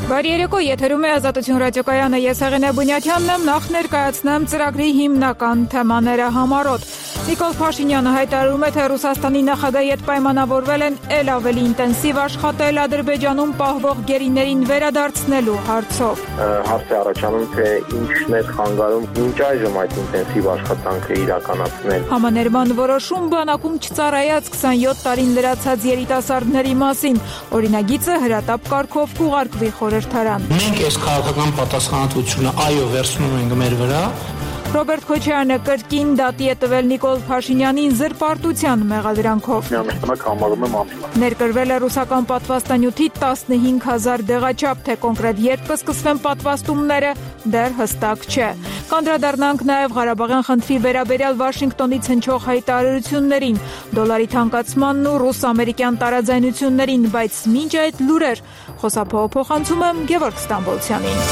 Բարի երեկո, եթերում է Ազատություն ռադիոկայանը, ես Հեղինե Բունյաթյանն եմ, նախ ներկայացնեմ ծրագրի հիմնական թեմաները համառոտ։ Նիկոլ Փաշինյանը հայտարարում է, թե Ռուսաստանի նախագահի հետ պայմանավորվել են էլ ավելի ինտենսիվ աշխատել Ադրբեջանում պահվող գերիներին վերադարձնելու հարցով։ Հարց է առաջանում, թե ինչն է խանգարում մինչ այժմ այդ ինտենսիվ աշխատանքը իրականացնել։ Համաներման որոշում բանակում չծառայած 27 տարին լրացած երիտասարդների մասին։ Օրինագիծը հրատապ կարգով կուղարկվի խորհրդարան։ Մենք այս քաղաքական պատասխանատվությունը այո վերցնում ենք մեր վրա։ Ռոբերտ Քոչարյանը կրկին դատի է տվել Նիկոլ Փաշինյանին զրպարտության մեղադրանքով։ Ներկրվել է ռուսական պատվաստանյութի 15,000 դեղաչափ, թե կոնկրետ երբ կսկսվեն պատվաստումները, դեռ հստակ չէ։ Կանդրադառնանք նաև Ղարաբաղյան խնդրի վերաբերյալ Վաշինգտոնից հնչող հայտարարություններին, դոլարի թանկացմանն ու ռուս-ամերիկյան տարաձայնություններին, բայց մինչ այդ լուրեր, խոսափողը փոխանցում եմ Գևորգ Ստամբոլցյանին։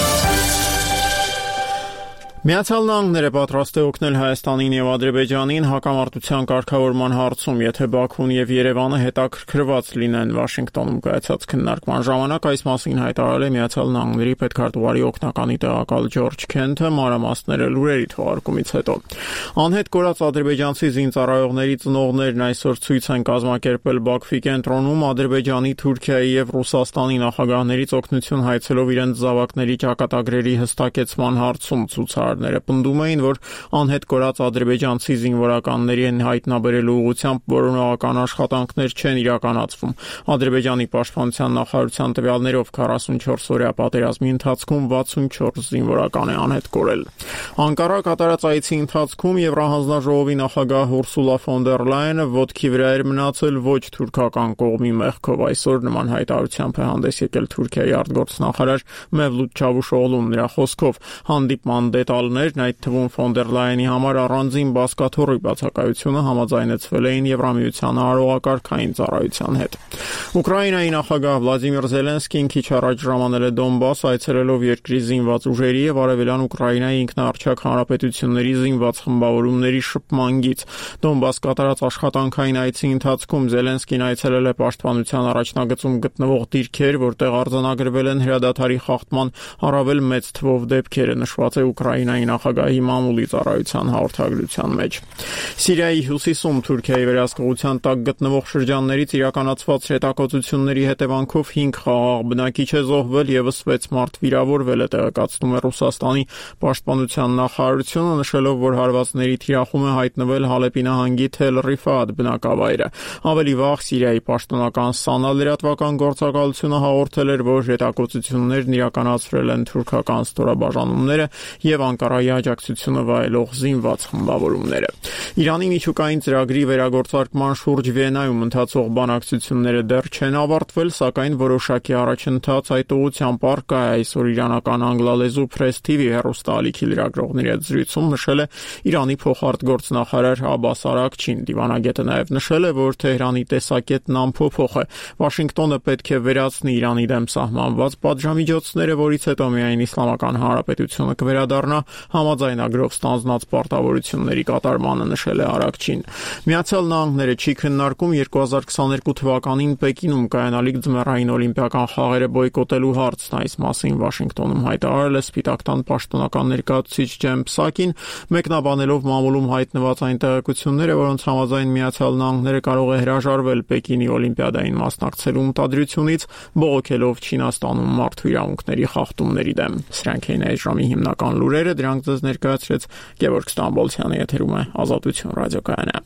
Միացյալ Նահանգները պատրաստ է օգնել Հայաստանին եւ Ադրբեջանին հակամարտության կարգավորման հարցում, եթե Բաքուն եւ Երևանը հետաքրքրված լինեն Վաշինգտոնում կայացած քննարկման ժամանակ, այս մասին հայտարարել է Միացյալ Նահանգների պետքարտուղարի օգնականի տեղակալ Ջորջ Քենթը մանրամասները լուրերի թողարկումից հետո։ Անհետ կորած ադրբեջանցի զինծառայողների ծնողներն այսօր ցույց են կազմակերպել Բաքվի կենտրոնում Ադրբեջանի, Թուրքիայի եւ Ռուսաստանի նախագահներից օգնություն հայցելով իրենց զավակների ճակատագրերի հստակեցման հարցում ցուցարարները պնդում էին, որ անհետ կորած ադրբեջանցի զինվորականների հայտնաբերելու ուղղությամբ որոնական աշխատանքներ չեն իրականացվում։ Ադրբեջանի պաշտպանության նախարարության տվյալներով 44-օրյա պատերազմի ընթացքում 64 զինվորական է անհետ կորել։ Անկարա կատարած այցի ընթացքում Եվրահանձնաժողովի նախագահ Ուրսուլա ֆոն դեր Լայենը ոտքի վրա էր մնացել ոչ թուրքական կողմի մեղքով։ Այսօր նման հայտարարությամբ է հանդես եկել Թուրքիայի արտգործնախարար Մևլութ Չավուշօղլուն։ Նրա խոսքով հանդիպման դետալներն, այդ թվում ֆոն դեր Լայենի համար առանձին բազկաթոռի բացակայությունը համաձայնեցվել էին Եվրամիության արարողակարգային ծառայության հետ։ Ուկրաինայի նախագահ Վլադիմիր Զելենսկին քիչ առաջ ժամանել է Դոնբաս, այցելելով երկրի զինված ուժերի եւ արևելյան Ուկրաինայի ինքնաառչակ հանրապետությունների զինված խմբավորումների շփման գիծ։ Դոնբաս կատարած աշխատանքային այցի ընթացքում Զելենսկին այցելել է պաշտպանության առաջնագծում գտնվող դիրքեր, որտեղ արձանագրվել են հրադադարի խախտման առավել մեծ թվով դեպքերը, նշված է Ուկրաինայի նախագահի մամուլի ծառայության հաղորդագրության մեջ։ Սիրիայի հյուսիսում Թուրքիայի վերահսկողության տակ գտնվող շրջաններից իրականացված հետակոծությունների հետևանքով 5 խաղաղ բնակիչ է զոհվել, եւս 6 մարդ վիրավորվել է, տեղեկացնում է Ռուսաստանի պաշտպանության նախարարությունը, նշելով, որ հարվածների թիրախում է հայտնվել Հալեպի նահանգի Թել Ռիֆատ բնակավայրը։ Ավելի վաղ Սիրիայի պաշտոնական Սանա լրատվական գործակալությունը հաղորդել էր, որ հետակոծություններն իրականացրել են թուրքական ստորաբաժանումները եւ Անկարայի աջակցությունը վայելող զինված խմբավորումները։ Իրանի միջուկային ծրագրի վերագործարկման շուրջ Վիեննայում ընթացող բանակցությունները դեռ չեն ավարտվել, սակայն որոշակի առաջընթաց այդ ուղղությամբ առկա է։ Այսօր իրանական անգլալեզու Press TV հեռուստաալիքի լրագրողների հետ զրույցում նշել է Իրանի փոխարտգործնախարար Աբբաս Արաքչին։ Դիվանագետը նաև նշել է, որ Թեհրանի տեսակետն անփոփոխ է։ Վաշինգտոնը պետք է վերացնի Իրանի դեմ սահմանված պատժամիջոցները, որից հետո միայն Իսլամական Հանրապետությունը կվերադառնա համաձայնագրով ստանձնած պարտավորությունների կատարմանը, նշել է Արաքչին։ Միացյալ Նահանգները չի քննարկում 2022 թվականին Պեկինում կայանալիք ձմեռային օլիմպիական խաղերը բոյկոտելու հարցն։ Այս մասին Վաշինգտոնում հայտարարել է Սպիտակ տան պաշտոնական ներկայացուցիչ Ջեմ Պսակին, մեկնաբանելով մամուլում հայտնված այն տեղեկությունները, որոնց համաձայն Միացյալ Նահանգները կարող է հրաժարվել Պեկինի օլիմպիադային մասնակցելու մտադրությունից, բողոքելով Չինաստանում մարդու իրավունքների խախտումների դեմ։ Սրանք էին այս ժամի հիմնական լուրերը, դրանք ձեզ ներկայացրեց Գևորգ Ստամբոլցյանը, եթերում է Ազատություն ռադիոկայանը։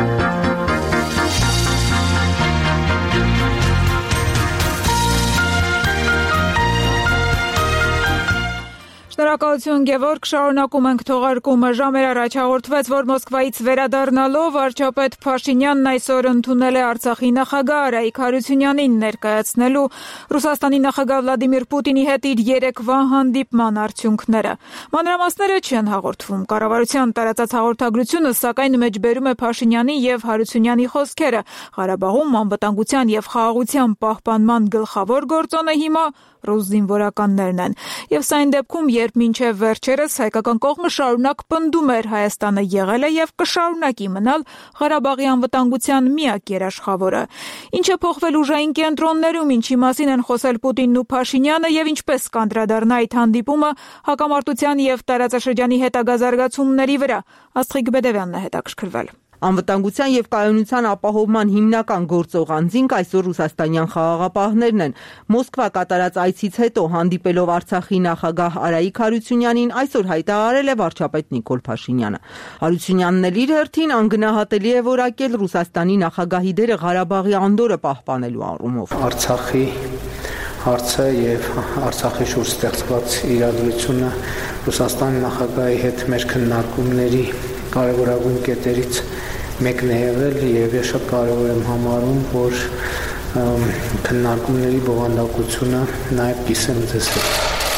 Շնորհակալություն Գևորգ, շարունակում ենք թողարկումը։ Ժամեր առաջ հաղորդվեց, որ Մոսկվայից վերադառնալով վարչապետ Փաշինյանն այսօր ընդունել է Արցախի նախագահ Արայիկ Հարությունյանին, ներկայացնելու Ռուսաստանի նախագահ Վլադիմիր Պուտինի հետ իր երեկվա հանդիպման արդյունքները։ Մանրամասները չեն հաղորդվում։ Կառավարության տարածած հաղորդագրությունը սակայն մեջբերում է Փաշինյանի եւ Հարությունյանի խոսքերը։ Ղարաբաղում անվտանգության եւ խաղաղության պահպանման գլխավոր գործոնը հիմա ռուս զինվորականներն են։ Եվ սա այն դեպքում, երբ մինչև վերջերս հայկական կողմը շարունակ պնդում էր Հայաստանը եղել է եւ կշարունակի մնալ Ղարաբաղի անվտանգության միակ երաշխավորը։ Ինչ է փոխվել ուժային կենտրոններում, ինչի մասին են խոսել Պուտինն ու Փաշինյանը եւ ինչպես կանդրադառնա այդ հանդիպումը հակամարտության եւ տարածաշրջանի հետագա զարգացումների վրա։ Աստղիկ Բեդևյանն է հետաքրքրվել։ Անվտանգության եւ կայունության ապահովման հիմնական գործող անձինք այսօր ռուսաստանյան խաղաղապահներն են։ Մոսկվա կատարած այցից հետո հանդիպելով Արցախի նախագահ Արայիկ Հարությունյանին այսօր հայտարարել է վարչապետ Նիկոլ Փաշինյանը։ Հարությունյանն էլ իր հերթին անգնահատելի է որակել Ռուսաստանի նախագահի դերը Ղարաբաղի անդորը պահպանելու առումով։ Արցախի հարցը եւ Արցախի շուրջ ստեղծված իրադրությունը Ռուսաստանի նախագահի հետ մեր քննարկումների կարևորագույն կետերից մեկն է եղել եւ ես շատ կարեւոր եմ համարում, որ քննարկումների բովանդակությունը նաեւ կիսեմ ձեզ հետ։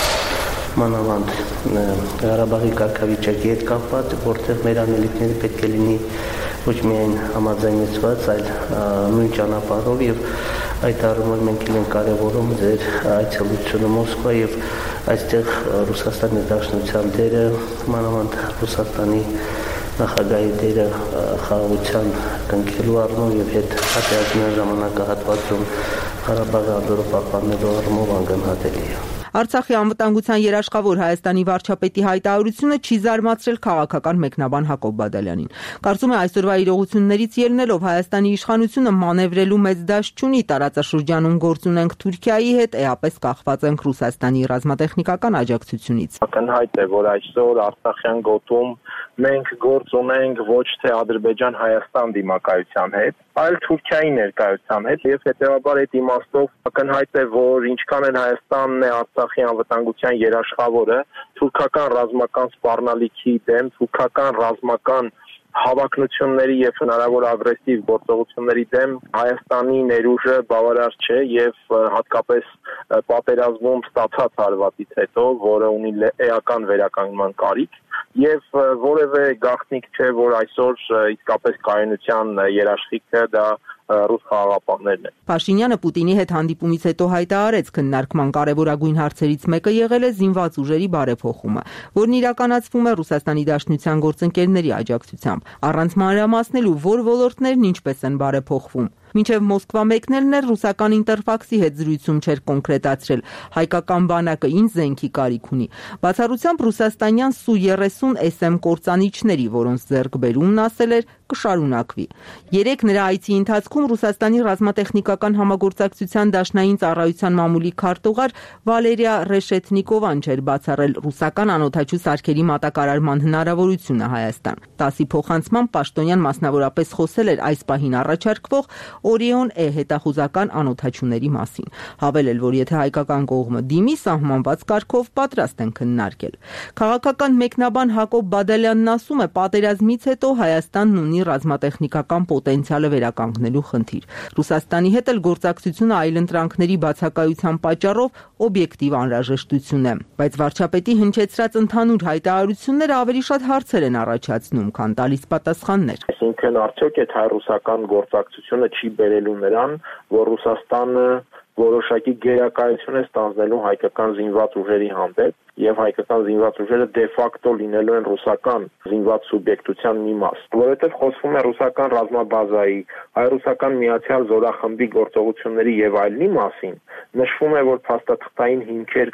Մանավանդ Ղարաբաղի կարգավիճակի հետ կապված, որտեղ մեր անելիքները պետք է լինի ոչ միայն համաձայնեցված, այլ նույն ճանապարհով եւ այդ առումով մենք ենք կարևորում ձեր այցելությունը Մոսկվա եւ այստեղ Ռուսաստանի Դաշնության դերը, մանավանդ Ռուսաստանի նախագահի դերը խաղաղության կնքելու առումով եւ հետ պատերազմյան ժամանակահատվածում Ղարաբաղի անդորը պահպանելու առումով անգնահատելի է։ Արցախի անվտանգության երաշխավոր Հայաստանի վարչապետի հայտարարությունը չի զարմացրել քաղաքական մեկնաբան Հակոբ Բադալյանին։ Կարծում է այսօրվա իրողություններից ելնելով Հայաստանի իշխանությունը մանևրելու մեծ դաշտ չունի, տարածաշրջանում գործ ունենք Թուրքիայի հետ, էապես կախված ենք Ռուսաստանի ռազմատեխնիկական աջակցությունից։ Ակնհայտ է, որ այսօր Արցախյան գոտում մենք գործ ունենք ոչ թե Ադրբեջան-Հայաստան դիմակայության հետ, այլ Թուրքիայի ներկայության հետ եւ հետեւաբար այդ իմաստով ակնհայտ է, որ ինչքան են Հայաստանն է Արցախի անվտանգության երաշխավորը, թուրքական ռազմական սպառնալիքի դեմ, թուրքական ռազմական հավակնությունների եւ հնարավոր ագրեսիվ գործողությունների դեմ Հայաստանի ներուժը բավարար չէ եւ հատկապես պատերազմում ստացած հարվածից հետո, որը ունի էական վերականգնման կարիք եւ որևէ գաղտնիք չէ, որ այսօր իսկապես կայունության երաշխիքը դա ռուս խաղաղապահներն են։ Փաշինյանը Պուտինի հետ հանդիպումից հետո հայտարարեց քննարկման կարևորագույն հարցերից մեկը եղել է զինված ուժերի բարեփոխումը, որն իրականացվում է Ռուսաստանի Դաշնության գործընկերների աջակցությամբ, առանց մանրամասնելու, որ ոլորտներն ինչպես են բարեփոխվում։ Մինչև Մոսկվա մեկնելն էր ռուսական Ինտերֆաքսի հետ զրույցում չէր կոնկրետացրել հայկական բանակը ինչ զենքի կարիք ունի։ Բացառությամբ ռուսաստանյան Su-30 SM կործանիչների, որոնց ձեռքբերումն ասել էր կշարունակվի։ Երեկ նրա այցի ընթացքում Ռուսաստանի ռազմատեխնիկական համագործակցության դաշնային ծառայության մամուլի քարտուղար Վալերիա Ռեշեթնիկովան չէր բացառել ռուսական անօդաչու սարքերի մատակարարման հնարավորությունը Հայաստան։ ՏԱՍ-ի փոխանցման պաշտոնյան մասնավորապես խոսել էր այս պահին առաջարկվող Orion E հետախուզական անօդաչուների մասին։ Հավելել, որ եթե հայկական կողմը դիմի, սահմանված կարգով պատրաստ են քննարկել։ Քաղաքական մեկնաբան Հակոբ Բադալյանն ասում է, պատերազմից հետո Հայաստանն ունի ռազմատեխնիկական պոտենցիալը վերականգնելու խնդիր։ Ռուսաստանի հետ էլ գործակցությունը այլընտրանքների բացակայության պատճառով օբյեկտիվ անհրաժեշտություն է, բայց վարչապետի հնչեցրած ընդհանուր հայտարարությունները ավելի շատ հարցեր են առաջացնում, քան տալիս պատասխաններ։ Այսինքն արդյոք այդ հայ-ռուսական գործակցությունը չի բերելու նրան, որ Ռուսաստանը որոշակի գերակայություն է ստանձնելու հայկական զինված ուժերի հանդեպ եւ հայկական զինված ուժերը դե ֆակտո լինելու են ռուսական զինված սուբյեկտության մի մաս, որովհետեւ խոսվում է ռուսական ռազմաբազայի, հայ-ռուսական միացյալ զորախմբի գործողությունների եւ այլնի մասին, նշվում է, որ փաստաթղթային հիմքեր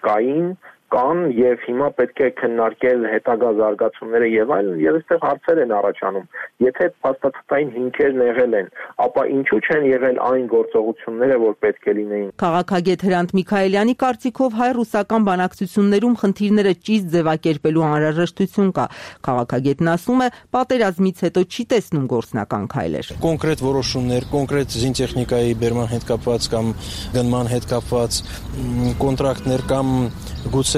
կան եւ հիմա պետք է քննարկել հետագա զարգացումները եւ այլն, եւ այստեղ հարցեր են առաջանում։ Եթե փաստաթղթային հիմքերն եղել են, ապա ինչու չեն եղել այն գործողությունները, որ պետք է լինեին։ Քաղաքագետ Հրանտ Միքայելյանի կարծիքով հայ-ռուսական բանակցություններում խնդիրները ճիշտ ձևակերպելու անհրաժեշտություն կա։ Քաղաքագետն ասում է, պատերազմից հետո չի տեսնում գործնական քայլեր։ Կոնկրետ որոշումներ, կոնկրետ զինտեխնիկայի բերման հետ կապված կամ գնման հետ կապված կոնտրակտներ կամ գուցե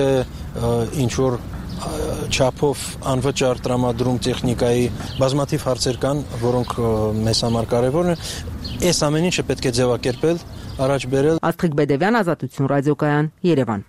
ինչ-որ չափով անվճար տրամադրում տեխնիկայի բազմաթիվ հարցեր կան, որոնք մեզ համար կարևոր են։ Այս ամեն ինչը պետք է ձևակերպել, առաջ բերել։ Աստղիկ Բեդևյան, Ազատություն ռադիոկայան, Երևան։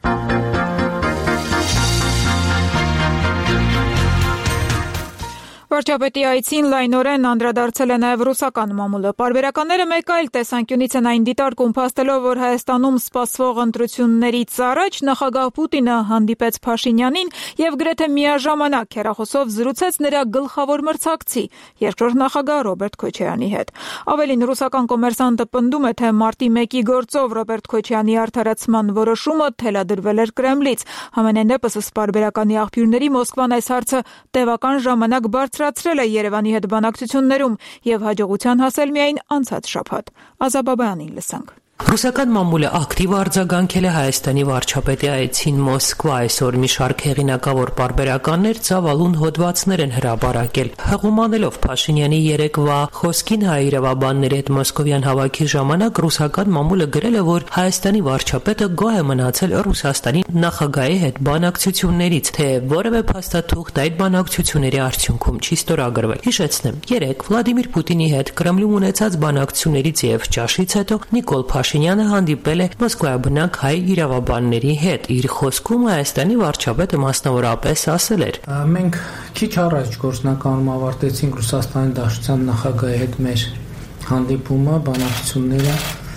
Վարչապետի այցին լայնորեն անդրադարձել է նաև ռուսական մամուլը։ Պարբերականները մեկ այլ տեսանկյունից են այն դիտարկում, փաստելով, որ Հայաստանում սպասվող ընտրություններից առաջ նախագահ Պուտինը հանդիպեց Փաշինյանին եւ գրեթե միաժամանակ հեռախոսով զրուցեց նրա գլխավոր մրցակցի, երկրորդ նախագահ Ռոբերտ Քոչարյանի հետ։ Ավելին, ռուսական կոմերսանտը պնդում է, թե մարտի 1-ի գործով Ռոբերտ Քոչարյանի արդարացման որոշումը թելադրվել էր Կրեմլից։ Համենայն դեպս, ըստ պարբերականի աղբյուրների, Մոսկվան այս հարցը տևական ժամանակ բարձրացրել է Երևանի հետ բանակցություններում եւ հաջողության հասել միայն անցած շաբաթ։ Ազաբաբյանին լսանք։ Ռուսական մամուլը ակտիվ արձագանքել է Հայաստանի վարչապետի այցին Մոսկվա։ Այսօր մի շարք հեղինակավոր պարբերականներ ծավալուն հոդվածներ են հրապարակել։ Հղումանելով Փաշինյանի երեկվա խոսքին հայրավաբանների հետ մոսկովյան հավաքի ժամանակ ռուսական մամուլը գրել է, որ Հայաստանի վարչապետը գոհ է մնացել Ռուսաստանի նախագահի հետ բանակցություններից, թե որևէ փաստաթուղթ այդ բանակցությունների արդյունքում չի ստորագրվել։ Հիշեցնեմ, երեկ Վլադիմիր Պուտինի հետ Կրեմլում ունեցած բանակցություններից եւ ճաշից հետո Նիկոլ Փաշինյանը հանդիպել է մոսկվայաբնակ հայ իրավաբանների հետ։ Իր խոսքում Հայաստանի վարչապետը մասնավորապես ասել էր. Մենք քիչ առաջ գործնականում ավարտեցինք Ռուսաստանի Դաշնության նախագահի հետ մեր հանդիպումը, բանակցությունները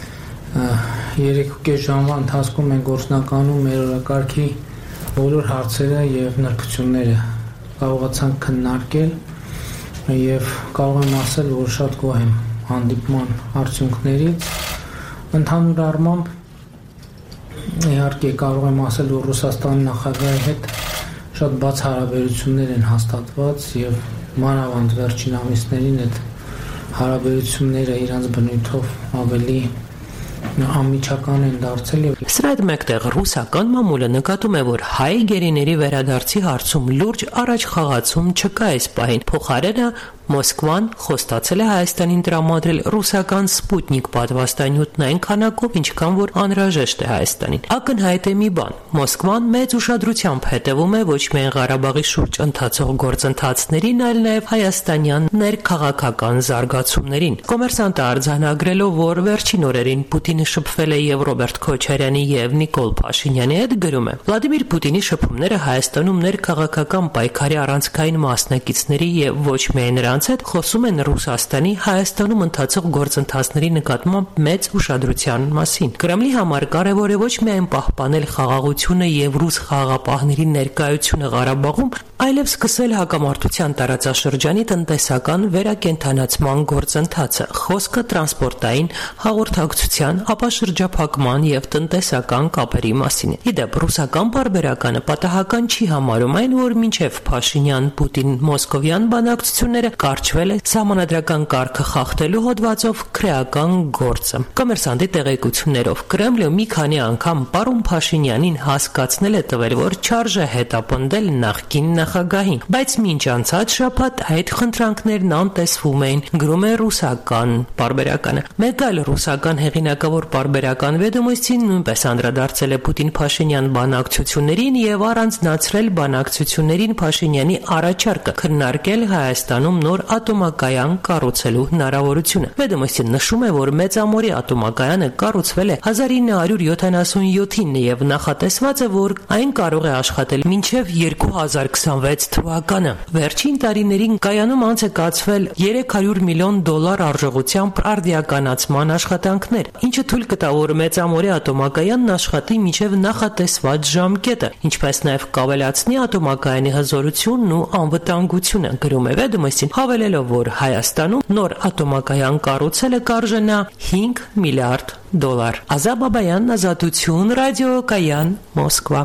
3.5 ժամվա ընթացքում մենք գործնականում մեր օրակարգի բոլոր հարցերը եւ նրբությունները կարողացանք քննարկել եւ կարող եմ ասել, որ շատ գոհ եմ հանդիպման արդյունքներից։ Ընդհանուր առմամբ իհարկե կարող եմ ասել, որ Ռուսաստանի նախագահի հետ շատ բաց հարաբերություններ են հաստատված եւ մանավանդ վերջին ամիսներին այդ հարաբերությունները իրանց բնույթով ավելի անմիջական են դարձել։ Սրա հետ մեկտեղ ռուսական մամուլը նկատում է, որ հայ գերիների վերադարձի հարցում լուրջ առաջխաղացում չկա այս պահին։ Փոխարենը Մոսկվան խոստացել է Հայաստանին տրամադրել ռուսական Սպուտնիկ պատվաստանյութն այն քանակով, ինչքան որ անհրաժեշտ է Հայաստանին։ Ակնհայտ է մի բան. Մոսկվան մեծ ուշադրությամբ հետևում է ոչ միայն Ղարաբաղի շուրջ ընթացող գործընթացներին, այլ նաև հայաստանյան ներքաղաքական զարգացումներին։ Կոմերսանտը արձանագրելով, որ վերջին օրերին Պուտինը շփվել է եւ Ռոբերտ Քոչարյանի եւ Նիկոլ Փաշինյանի հետ, գրում է. Վլադիմիր Պուտինի շփումները Հայաստանում ներքաղաքական պայքարի առանցքային մասնակիցների եւ ոչ միայն նրանց հետ խոսում են Ռուսաստանի Հայաստանում ընթացող գործընթացների նկատմամբ մեծ ուշադրության մասին։ Կրեմլի համար կարևոր է ոչ միայն պահպանել խաղաղությունը եւ ռուս խաղաղապահների ներկայությունը Ղարաբաղում, այլև սկսել հակամարտության տարածաշրջանի տնտեսական վերակենդանացման գործընթացը։ Խոսքը տրանսպորտային, հաղորդակցության, ապա շրջափակման եւ տնտեսական կապերի մասին է։ Իդեպ ռուսական պարբերականը պատահական չի համարում այն, որ մինչեւ Փաշինյան-Պուտին մոսկովյան բանակցությունները կարճվել է սահմանադրական կարգը խախտելու հոդվածով քրեական գործը։ Կոմերսանտի տեղեկություններով Կրեմլը մի քանի անգամ պարոն Փաշինյանին հասկացնել է տվել, որ չարժե հետապնդել նախկին նախագահին, բայց մինչ անցած շաբաթ այդ խնդրանքներն անտեսվում էին, գրում է ռուսական պարբերականը։ Մեկ այլ ռուսական հեղինակավոր պարբերական Վեդոմոստին նույնպես անդրադարձել է Պուտին-Փաշինյան բանակցություններին եւ առանձնացրել բանակցություններին Փաշինյանի առաջարկը քննարկել Հայաստանում նոր ատոմակայան կառուցելու հնարավորությունը։ Վեդոմոստին նշում է, որ Մեծամորի ատոմակայանը կառուցվել է 1977-ին եւ նախատեսված է, որ այն կարող է աշխատել մինչեւ 2026 թվականը։ Վերջին տարիներին կայանում անց է կացվել $300 միլիոն արժողությամբ արդիականացման աշխատանքներ, ինչը թույլ կտա, որ Մեծամորի ատոմակայանն աշխատի մինչև նախատեսված ժամկետը, ինչպես նաև կավելացնի ատոմակայանի հզորությունն ու անվտանգությունը, գրում է Վեդոմոստին, հավելելով, որ Հայաստանում նոր ատոմակայան կառուցելը կարժենա $5 միլիարդ։ Ազաբ Բաբայան, Ազատություն, ռադիոկայան, Մոսկվա։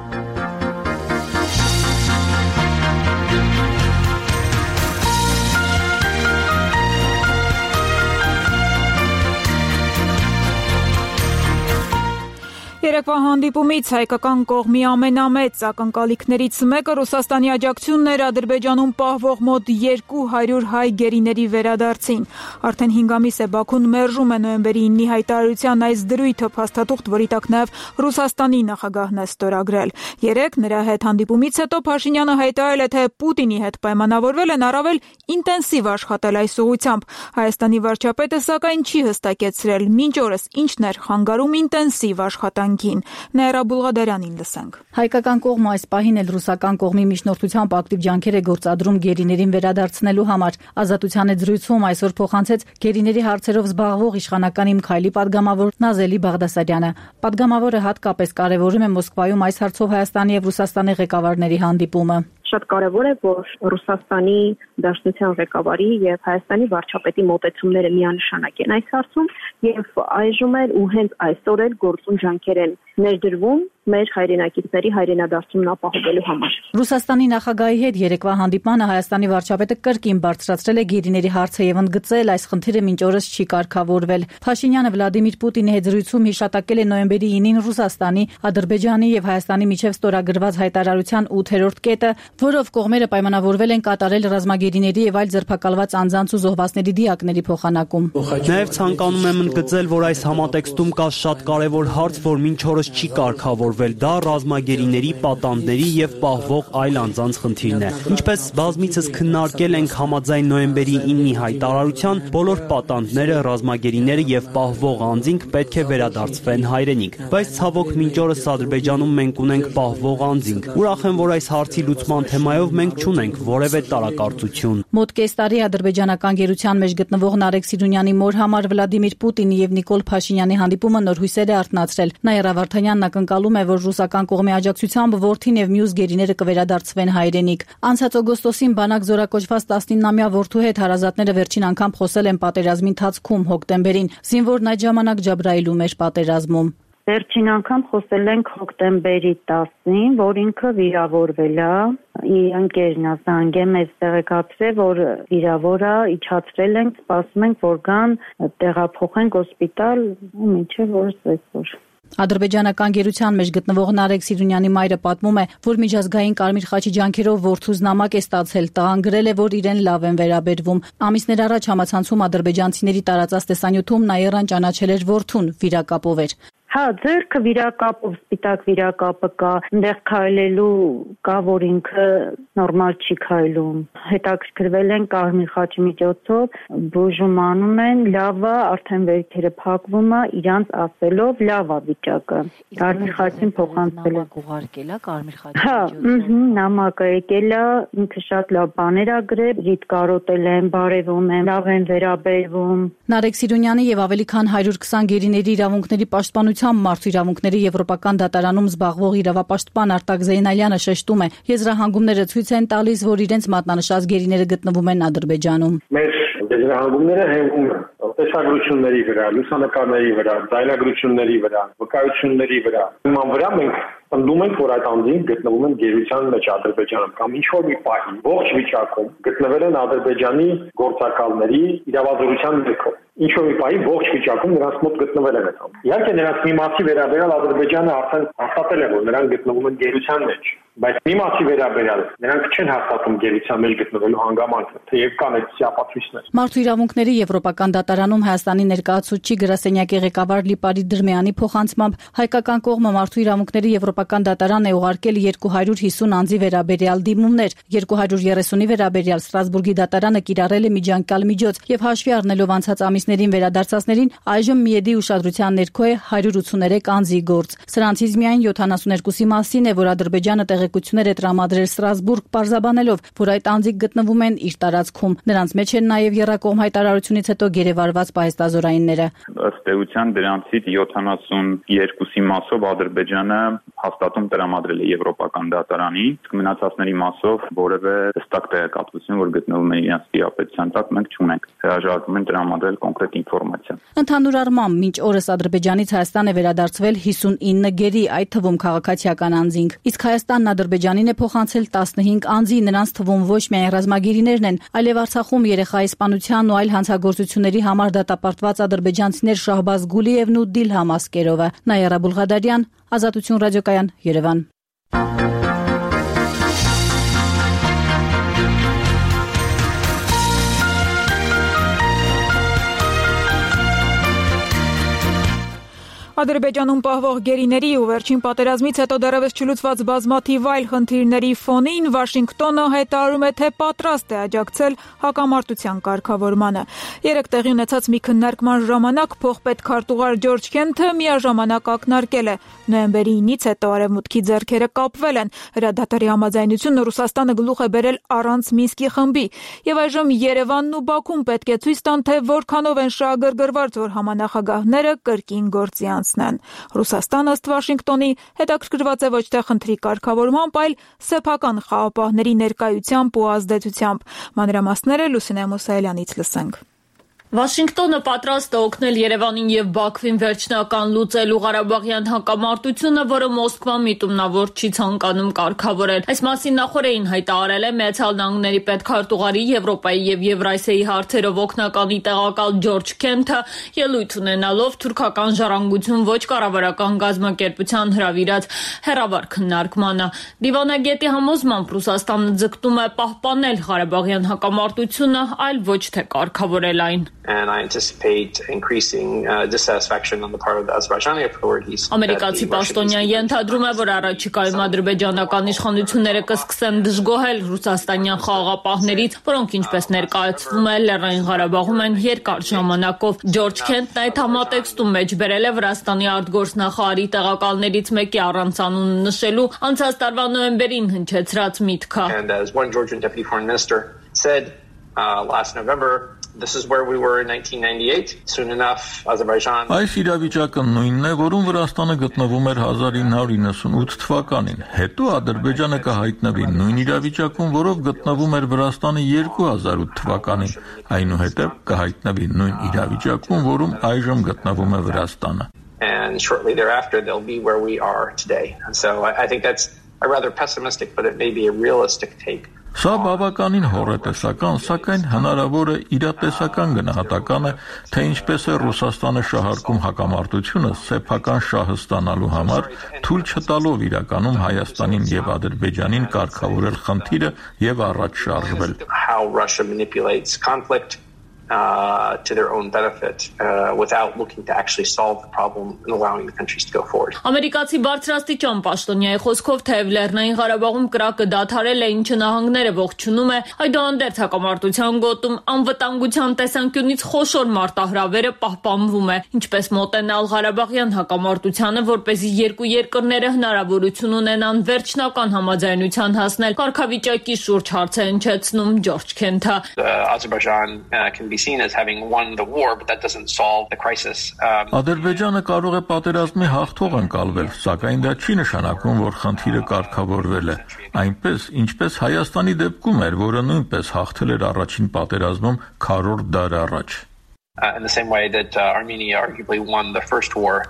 Երեկվա հանդիպումից հայկական կողմի ամենամեծ ակնկալիքներից մեկը Ռուսաստանի աջակցությունն էր Ադրբեջանում պահվող մոտ 200 հայ գերիների վերադարձին։ Արդեն 5 ամիս է Բաքուն մերժում է նոյեմբերի 9-ի հայտարարության այս դրույթը, փաստաթուղթ, որի տակ նաև Ռուսաստանի նախագահն է ստորագրել։ Երեկ նրա հետ հանդիպումից հետո Փաշինյանը հայտարարել է, թե Պուտինի հետ պայմանավորվել են առավել ինտենսիվ աշխատել այս ուղղությամբ։ Հայաստանի վարչապետը սակայն չի հստակեցրել մինչ օրս ինչն էր խանգարում ինտենսիվ աշխատանքին։ կյանքին։ Նաիրա Բուլղադարյանին լսենք։ Հայկական կողմը այս պահին էլ ռուսական կողմի միջնորդությամբ ակտիվ ջանքեր է գործադրում գերիներին վերադարձնելու համար։ Ազատության զրույցում այսօր փոխանցեց գերիների հարցերով զբաղվող իշխանական Իմ Քայլի պատգամավոր Նազելի Բաղդասարյանը։ Պատգամավորը հատկապես կարևորում է Մոսկվայում այս հարցով Հայաստանի եւ Ռուսաստանի ղեկավարների հանդիպումը։ Շատ կարևոր է, որ Ռուսաստանի Դաշնության ղեկավարի եւ Հայաստանի վարչապետի մոտեցումները միանշանակ են այս հարցում եւ այժմ էլ ու հենց այսօր էլ գործուն ջանքեր են ներդրվում մեր հայրենակիցների հայրենադարձումն ապահովելու համար։ Ռուսաստանի նախագահի հետ երեկվա հանդիպմանը Հայաստանի վարչապետը կրկին բարձրացրել է գերիների հարցը եւ ընդգծել այս խնդիրը մինչ օրս չի կարգավորվել։ Փաշինյանը Վլադիմիր Պուտինի հետ զրույցում հիշատակել է նոյեմբերի 9-ին Ռուսաստանի, Ադրբեջանի եւ Հայաստանի միջև ստորագրված հայտարարության 8-րդ կետը, որով կողմերը պայմանավորվել են կատարել ռազմագերիների եւ այլ ձերբակալված անձանց ու զոհվածների դիակների փոխանակում։ Նաեւ ցանկանում եմ ընդգծել, որ այս համատեքստում կա շատ կարևոր հարց, որ մինչ օրս չի կարգավորվել, դա ռազմագերիների, պատանդների եւ պահվող այլ անձանց խնդիրն է։ Ինչպես բազմիցս քննարկել ենք համաձայն նոյեմբերի 9-ի հայտարարության, բոլոր պատանդները, ռազմագերիները եւ պահվող անձինք պետք է վերադարձվեն հայրենիք։ Բայց ցավոք մինչ օրս Ադրբեջանում մենք ունենք պահվող անձինք։ Ուրախ եմ, որ այս հարցի լուծման թեմայով մենք չունենք որևէ տարակարծություն։ Մոտ կես տարի ադրբեջանական գերության մեջ գտնվող Նարեկ Սիրունյանի մոր համար Վլադիմիր Պուտինի եւ Նիկոլ Փաշինյանի հանդիպումը նոր հույսեր է արթնացրել։ Նաիրա Վարդանյանն ակնկալում է, որ ռուսական կողմի աջակցությամբ որդին եւ մյուս գերիները կվերադարձվեն հայրենիք։ Անցած օգոստոսին բանակ զորակոչված 19-ամյա որդու հետ հարազատները վերջին անգամ խոսել են պատերազմի ընթացքում հոկտեմբերին։ Զինվորն այդ ժամանակ Ջաբրայիլում էր պատերազմում։ Վերջին անգամ խոսել ենք հոկտեմբերի 10-ին, որ ինքը վիրավորվել է, իր ընկերն է զանգել մեզ տեղեկացրել, որ վիրավոր է, իջացրել ենք, սպասում ենք, որ գան տեղափոխենք հոսպիտալ, ու մինչև օրս այսօր։ Ադրբեջանական գերության մեջ գտնվող Նարեկ Սիրունյանի մայրը պատմում է, որ միջազգային Կարմիր խաչի ջանքերով որդուց նամակ է ստացել, տղան գրել է, որ իրեն լավ են վերաբերվում։ Ամիսներ առաջ համացանցում ադրբեջանցիների տարածած տեսանյութում Նաիրան ճանաչել էր որդուն, վիրակապով էր։ Հա, ձերքը վիրակապով, սպիտակ վիրակապը կա, այնտեղ քայլելու կա, որ ինքը նորմալ չի քայլում։ Հետաքրքրվել են Կարմիր խաչի միջոցով, բուժումանում են, լավ է, արդեն վերքերը փակվում է, իրանց ասելով լավ է վիճակը։ Կարմիր խաչին փոխանցել է ուղարկել է Կարմիր խաչի միջոցով։ Նամակը եկել է, ինքը շատ լավ բաներ ա գրել, ռիտ կարոտել են, բարևում են, լավ են վերաբերվում։ Նարեկ Սիրունյանի եւ ավելի քան 120 գերիների իրավունքների պաշտպանության Մարդու իրավունքների Եվրոպական դատարանում զբաղվող իրավապաշտպան Արտակ Զեյնալյանը շեշտում է, եզրահանգումները ցույց են տալիս, որ իրենց մատնանշած գերիները գտնվում են Ադրբեջանում։ Մեր եզրահանգումները հենվում են տեսագրությունների վրա, լուսանկարների վրա, ձայնագրությունների վրա, վկայությունների վրա։ Նման վրա մենք ընդդում ենք, որ այդ անձինք գտնվում են գերության մեջ Ադրբեջանում կամ ինչ-որ մի պահի ողջ վիճակում գտնվել են Ադրբեջանի գործակալների իրավազորության ներքո։ Ինչ-որ մի պահի ողջ վիճակում նրանց մոտ գտնվել են այդ անձինք։ Իհարկե նրանց մի մասի վերաբերյալ Ադրբեջանը արդեն հաստատել է, որ նրանք գտնվում են գերության մեջ, բայց մի մասի վերաբերյալ նրանք չեն հաստատում գերության մեջ գտնվելու հանգամանքը, թեև կան այդպիսի ապացույցներ։ Մարդու իրավունքների Եվրոպական դատարանում Հայաստանի ներկայացուցիչ գրասենյակի ղեկավար Լիպարիտ Դրմեյանի փոխանցմամբ հայկական կողմը Մարդու իրավունքների Եվրոպական դատարան է ուղարկել 250 անձի վերաբերյալ դիմումներ, 230-ի վերաբերյալ Ստրասբուրգի դատարանը կիրառել է միջանկյալ միջոց եւ հաշվի առնելով անցած ամիսներին վերադարձածներին այժմ միեդի ուշադրության ներքո է 183 անձի գործ։ Սրանցից միայն 72-ի մասին է, որ Ադրբեջանը տեղեկություններ է տրամադրել Ստրասբուրգ, պարզաբանելով, որ այդ անձիկ գտնվում են իր տարածքում։ Նրանց մեջ են նաև եռակողմ հայտարարությունից հետո գերեվարված պահեստազորայինները։ Ըստ էության դրանցից 72-ի մասով Ադրբեջանը հաստատում տրամադրել է Եվրոպական դատարանի, իսկ մնացածների մասով որևէ հստակ տեղեկատվություն, որ գտնվում են իրենց տիրապետության տակ, մենք չունենք։ Հրաժարվում են տրամադրել կոնկրետ ինֆորմացիա։ Ընդհանուր առմամբ մինչ օրս Ադրբեջանից Հայաստան է վերադարձվել 59 գերի, այդ թվում քաղաքացիական անձինք։ Իսկ Հայաստանն Ադրբեջանին է փոխանցել 15 անձի, նրանց թվում ոչ միայն ռազմագերիներն են, այլև Արցախում երեխայի սպանության ու այլ հանցագործությունների համար դատապարտված ադրբեջանցիներ Շահբազ Գուլիևն ու Դիլհամ Ասկերովը։ Նաիրա Բուլղադարյան, Ազատություն ռադիոկայան, Երևան։ Ադրբեջանում պահվող գերիների ու վերջին պատերազմից հետո դեռևս չլուծված բազմաթիվ այլ խնդիրների ֆոնին Վաշինգտոնը հայտարարում է, թե պատրաստ է աջակցել հակամարտության կարգավորմանը։ Երեկ տեղի ունեցած մի քննարկման ժամանակ փոխպետ քարտուղար Ջորջ Քենթը միաժամանակ ակնարկել է. նոյեմբերի 9-ից հետո Արևմուտքի ձեռքերը կապվել են։ Հրադադարի համաձայնությունը Ռուսաստանը գլուխ է բերել առանց Մինսկի խմբի, եւ այժմ Երևանն ու Բաքուն պետք է ցույց տան, թե որքանով են շահագրգռված, որ համանախագահները կրկին գործի անցնեն։ Ռուսաստանը ըստ Վաշինգտոնի հետաքրքրված է ոչ թե խնդրի կարգավորմամբ, այլ սեփական խաղապահների ներկայությամբ ու ազդեցությամբ։ Մանրամասները Լուսինե Մուսայելյանից լսենք։ Վաշինգտոնը պատրաստ է օգնել Երևանին եւ Բաքվին վերջնական լուծելու Ղարաբաղյան հակամարտությունը, որը Մոսկվան միտումնավոր չի ցանկանում կարգավորել։ Այս մասին նախորդին հայտարարել է Միացյալ Նահանգների պետքարտուղարի Եվրոպայի եւ Եվրասիայի հարցերով օգնականի տեղակալ Ջորջ Քենթը, ելույթ ունենալով թուրքական ժառանգություն ոչ կառավարական կազմակերպության հրավիրած հերավար քննարկմանը։ Դիվանագետի համոզմամբ Ռուսաստանը ձգտում է պահպանել Ղարաբաղյան հակամարտությունը, այլ ոչ թե կարգավորել այն։ And I anticipate increasing dissatisfaction on the part of the Azerbaijani authorities. Ամերիկացի պաշտոնյան ենթադրում է, որ առաջիկայում ադրբեջանական իշխանությունները կսկսեն դժգոհել ռուսաստանյան խաղաղապահներից, որոնք ինչպես ներկայացվում է Լեռնային Ղարաբաղում են երկար ժամանակով։ Ջորջ Քենթն այդ համատեքստում մեջ բերել է Վրաստանի արտգործնախարարի տեղակալներից մեկի առանց անուն նշելու անցած տարվա նոյեմբերին հնչեցրած միտքը։ And as one Georgian deputy foreign minister said last November, this is where we were in 1998. Soon enough, Azerbaijan. Այս իրավիճակը նույնն է, որում Վրաստանը գտնվում էր 1998 թվականին։ Հետո Ադրբեջանը կհայտնվի նույն իրավիճակում, որով գտնվում էր Վրաստանը 2008 թվականին։ Այնուհետև կհայտնվի նույն իրավիճակում, որում այժմ գտնվում է Վրաստանը։ And shortly thereafter, they'll be where we are today. And so I think that's a rather pessimistic, but it may be a realistic take. Սա բավականին հոռետեսական, սակայն հնարավոր է իրատեսական գնահատական է, թե ինչպես է Ռուսաստանը շահարկում հակամարտությունը սեփական շահը ստանալու համար, թույլ չտալով իրականում Հայաստանին եւ Ադրբեջանին կարգավորել խնդիրը եւ առաջ շարժվել։ How Russia manipulates conflict to their own benefit without looking to actually solve the problem and allowing the countries to go forward. Ամերիկացի բարձրաստիճան պաշտոնյայի խոսքով թեև Լեռնային Ղարաբաղում կրակը դադարել է, ինչը նահանգները ողջունում է, այդուհանդերձ հակամարտության գոտում անվտանգության տեսանկյունից խոշոր մարտահրավերը պահպանվում է, ինչպես մոտենալ Ղարաբաղյան հակամարտությանը, որպեսզի երկու երկրները հնարավորություն ունենան վերջնական համաձայնության հասնել, կարգավիճակի շուրջ հարց է հնչեցնում Ջորջ Քենթը։ Azerbaijan can be seen as having won the war, but that doesn't solve the crisis. Ադրբեջանը կարող է պատերազմի հաղթող ընկալվել, սակայն դա չի նշանակում, որ խնդիրը կարգավորվել է։ Այնպես, ինչպես Հայաստանի դեպքում էր, որը նույնպես հաղթել էր առաջին պատերազմում 40 դար առաջ։ In the same way that Armenia arguably won the first war.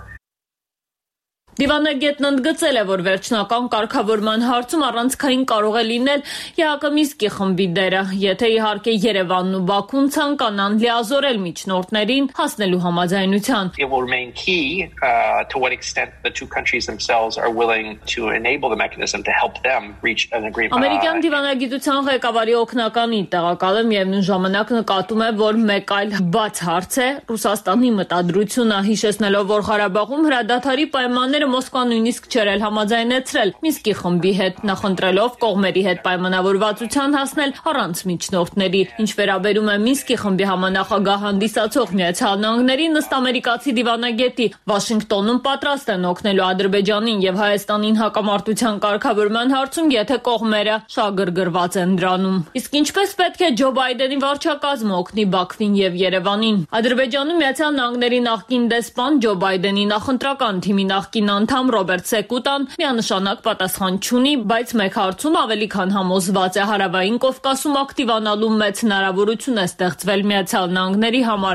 Դիվանագետն ընդգծել է, որ վերջնական կարգավորման հարցում առանցքային կարող է լինել ԵԱՀԿ Մինսկի խմբի դերը, եթե իհարկե Երևանն ու Բաքուն ցանկանան լիազորել միջնորդներին հասնելու համաձայնության։ It will remain key to what extent the two countries themselves are willing to enable the mechanism to help them reach an agreement. Ամերիկյան դիվանագիտության ղեկավարի օգնականի տեղակալը միևնույն ժամանակ նկատում է, որ մեկ այլ բաց հարց է Ռուսաստանի մտադրությունը, հիշեցնելով, որ Ղարաբաղում հրադադարի պայմանները Մոսկվան նույնիսկ չէր համաձայնեցրել Մինսկի խմբի հետ, նախընտրելով կողմերի հետ պայմանավորվածության հասնել առանց միջնորդների։ Ինչ վերաբերում է Մինսկի խմբի համանախագահ հանդիսացող Միացյալ Նահանգներին, ըստ ամերիկացի դիվանագետի, Վաշինգտոնում պատրաստ են օգնելու Ադրբեջանին եւ Հայաստանին հակամարտության կարգավորման հարցում, եթե կողմերը շահագրգռված են դրանում։ Իսկ ինչպես պետք է Ջո Բայդենի վարչակազմը օգնի Բաքվին եւ Երևանին։ Ադրբեջանում Միացյալ Նահանգների նախկին դեսպան Ջո Բայդենի նախընտրական թիմի նախկին անդամ Ռոբերտ Սեկուտան միանշանակ պատասխան չունի, բայց մեկ հարցում ավելի քան համոզված է Հարավային Կովկասում ակտիվանալու մեծ հնարավորություն է ստեղծվել Միացյալ Նահանգների համար։